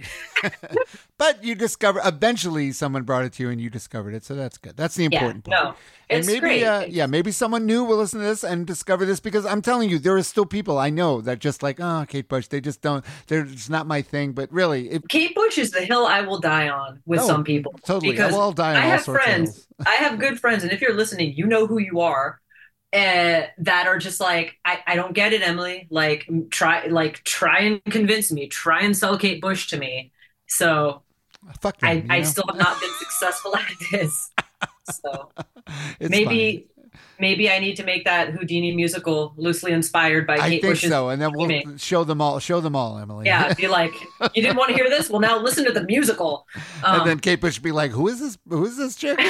But you discover eventually someone brought it to you and you discovered it, so that's good. That's the Yeah, important part. no, And it's maybe, great. Uh, yeah, maybe someone new will listen to this and discover this because I'm telling you, there are still people I know that just like, oh, Kate Bush, they just don't. They're it's not my thing. But really, it, Kate Bush is the hill I will die on with Oh, some people. totally. I Because will die on I all have sorts of friends. hills. I have good friends, and if you're listening, you know who you are. Uh, that are just like, I, I don't get it, Emily. Like try like try and convince me. Try and sell Kate Bush to me. So fuck them, I, you I know? still have not been successful at this. So It's maybe maybe I need to make that Houdini musical loosely inspired by fine. I Kate think Bush's so, and then we'll remake. show them all. Show them all, Emily. Yeah, be like, you didn't want to hear this? Well, now listen to the musical. Um, and then Kate Bush be like, "Who is this? Who is this chick?"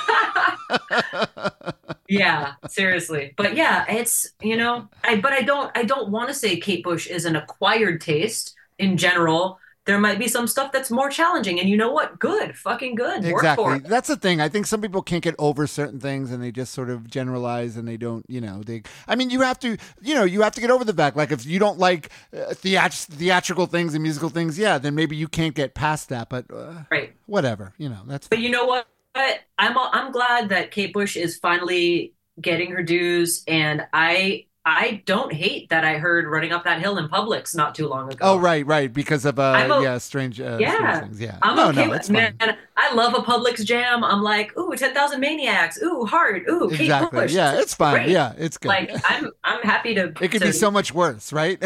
yeah, seriously. But yeah, it's, you know, I but I don't I don't want to say Kate Bush is an acquired taste in general. There might be some stuff that's more challenging, and you know what? Good, fucking good. Work for Exactly. it. That's the thing. I think some people can't get over certain things and they just sort of generalize and they don't, you know, they, I mean, you have to, you know, you have to get over the fact. Like if you don't like uh, theat- theatrical things and musical things, yeah, then maybe you can't get past that. But uh, Right. whatever, you know, that's But you know what? I'm I'm glad that Kate Bush is finally getting her dues, and I I don't hate that I heard Running Up That Hill in Publix not too long ago. Oh, right, right, because of uh, I'm o- yeah, strange, uh, Yeah, strange things. Yeah, I'm no, okay no, with it's man. fine. I love a Publix jam. I'm like, ooh, ten thousand Maniacs. Ooh, Heart. Ooh, Kate Exactly. Bush. Yeah, This it's is fine. great. Yeah, it's good. Like I'm I'm happy to. it could to, be so much worse, right?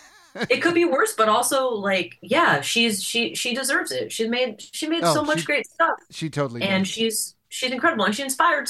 It could be worse, but also like, yeah, she's she she deserves it. She made she made Oh, so much she- great stuff, she totally and does. she's she's incredible, and she inspired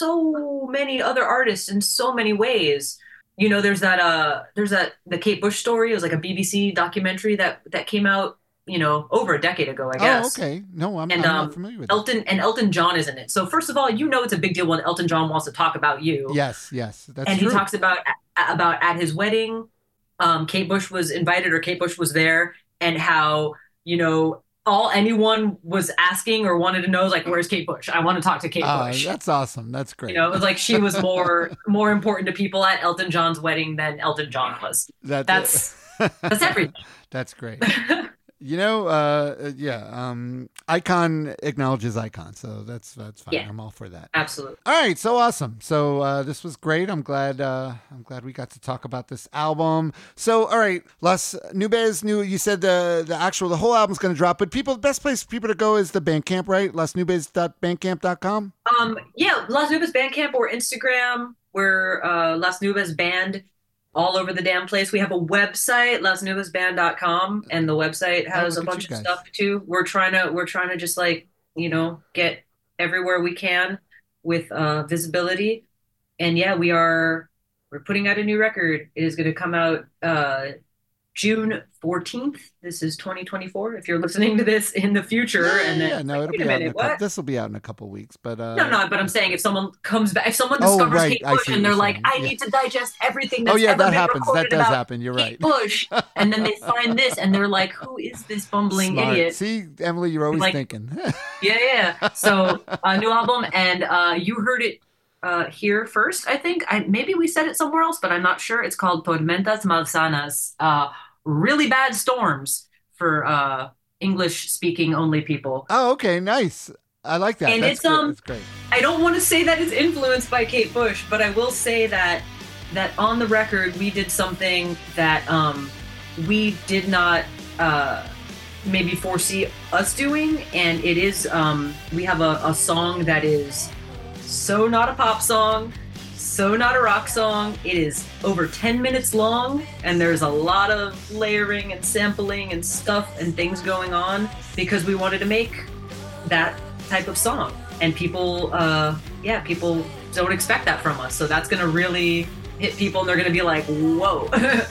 so many other artists in so many ways. You know, there's that uh there's that the Kate Bush story. It was like a B B C documentary that that came out, you know, over a decade ago, I Oh, guess. okay. No, I'm, And I'm um, not familiar with it. Elton and Elton John is in it. So first of all, you know it's a big deal when Elton John wants to talk about you. Yes, yes, that's and true. he talks about about at his wedding, um, Kate Bush was invited or Kate Bush was there, and how, you know, all anyone was asking or wanted to know is like, where's Kate Bush? I want to talk to Kate Ah, Bush. that's awesome. That's great. You know, it was like she was more more important to people at Elton John's wedding than Elton John was. That- That's that's everything. That's great. You know, uh, yeah, um, icon acknowledges icon, so that's that's fine. Yeah. I'm all for that. Absolutely. All right, so awesome. So uh, this was great. I'm glad. Uh, I'm glad we got to talk about this album. So, all right, Las Nubes. New. You said the the actual the whole album's going to drop, but people, the best place for people to go is the Bandcamp, right? las nubes dot bandcamp dot com. Um, yeah, Las Nubes Bandcamp or Instagram. We're uh, Las Nubes Band all over the damn place. We have a website, las nubes band dot com, and the website has Oh, a look at bunch you of guys. stuff too. We're trying to we're trying to just like, you know, get everywhere we can with uh, visibility. And yeah, we are we're putting out a new record. It is going to come out uh, June fourteenth. This is twenty twenty-four. If you're listening to this in the future, Yeah, and then yeah, no, like, it'll wait be a out in a minute, couple. what? This will be out in a couple weeks, but uh, No, no, but I'm saying if someone comes back, if someone Oh, discovers right. Kate I see Bush what and they're you're like, saying. I Yeah. need to digest everything Oh that's yeah, ever that been happens. That recorded does about happen. You're right. Kate Bush, and then they find this and they're like, who is this bumbling Smart. idiot? See, Emily, you're always Like- thinking. Yeah, yeah. So a new album, and uh, you heard it uh, here first, I think. I maybe we said it somewhere else, but I'm not sure. It's called Tormentas Malsanas, uh, really bad storms for uh, English-speaking only people. Oh, okay, nice. I like that. And That's it's, good. um, That's great. I don't want to say that it's influenced by Kate Bush, but I will say that that on the record we did something that um, we did not uh, maybe foresee us doing, and it is um, we have a, a song that is so not a pop song, so not a rock song. It is over ten minutes long, and there's a lot of layering and sampling and stuff and things going on because we wanted to make that type of song, and people uh yeah people don't expect that from us, so that's gonna really hit people and they're gonna be like, whoa.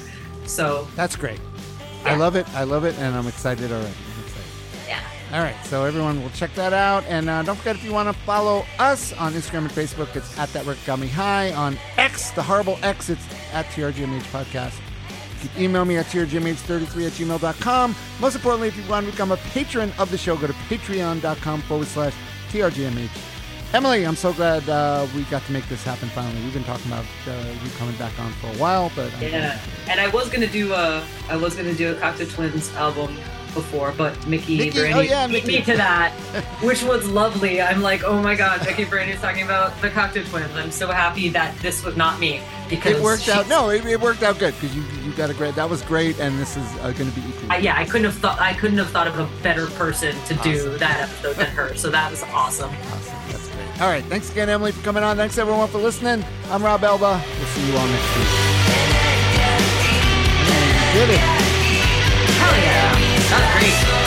So That's great. I Yeah. love it. I love it, and I'm excited already. I'm excited. yeah, All right, so everyone will check that out, and uh, don't forget if you want to follow us on Instagram and Facebook, it's at That Record Got Me High. On X, the horrible X, it's at T R G M H Podcast. You can email me at T R G M H thirty-three at gmail dot com. Most importantly, if you want to become a patron of the show, go to patreon.com forward slash TRGMH. Emily, I'm so glad uh, we got to make this happen finally. We've been talking about uh, you coming back on for a while, but I'm yeah. And I was gonna do a I was gonna do a Cocteau Twins album before, but Mickey, Mickey, Brandy oh, yeah, beat Mickey. me to that, which was lovely. I'm like, oh my god, Mickey Brandy's talking about the Cocteau Twins. I'm so happy that this was not me because it worked out. she's- No, it, it worked out good because you you got a great. That was great, and this is uh, going to be equally. I, yeah, I couldn't have thought I couldn't have thought of a better person to do Awesome. that episode than her. So that was awesome. Awesome. That's great. All right. Thanks again, Emily, for coming on. Thanks, everyone, for listening. I'm Rob Elba. We'll see you all next week. Man, you did it. Hell yeah, that's great.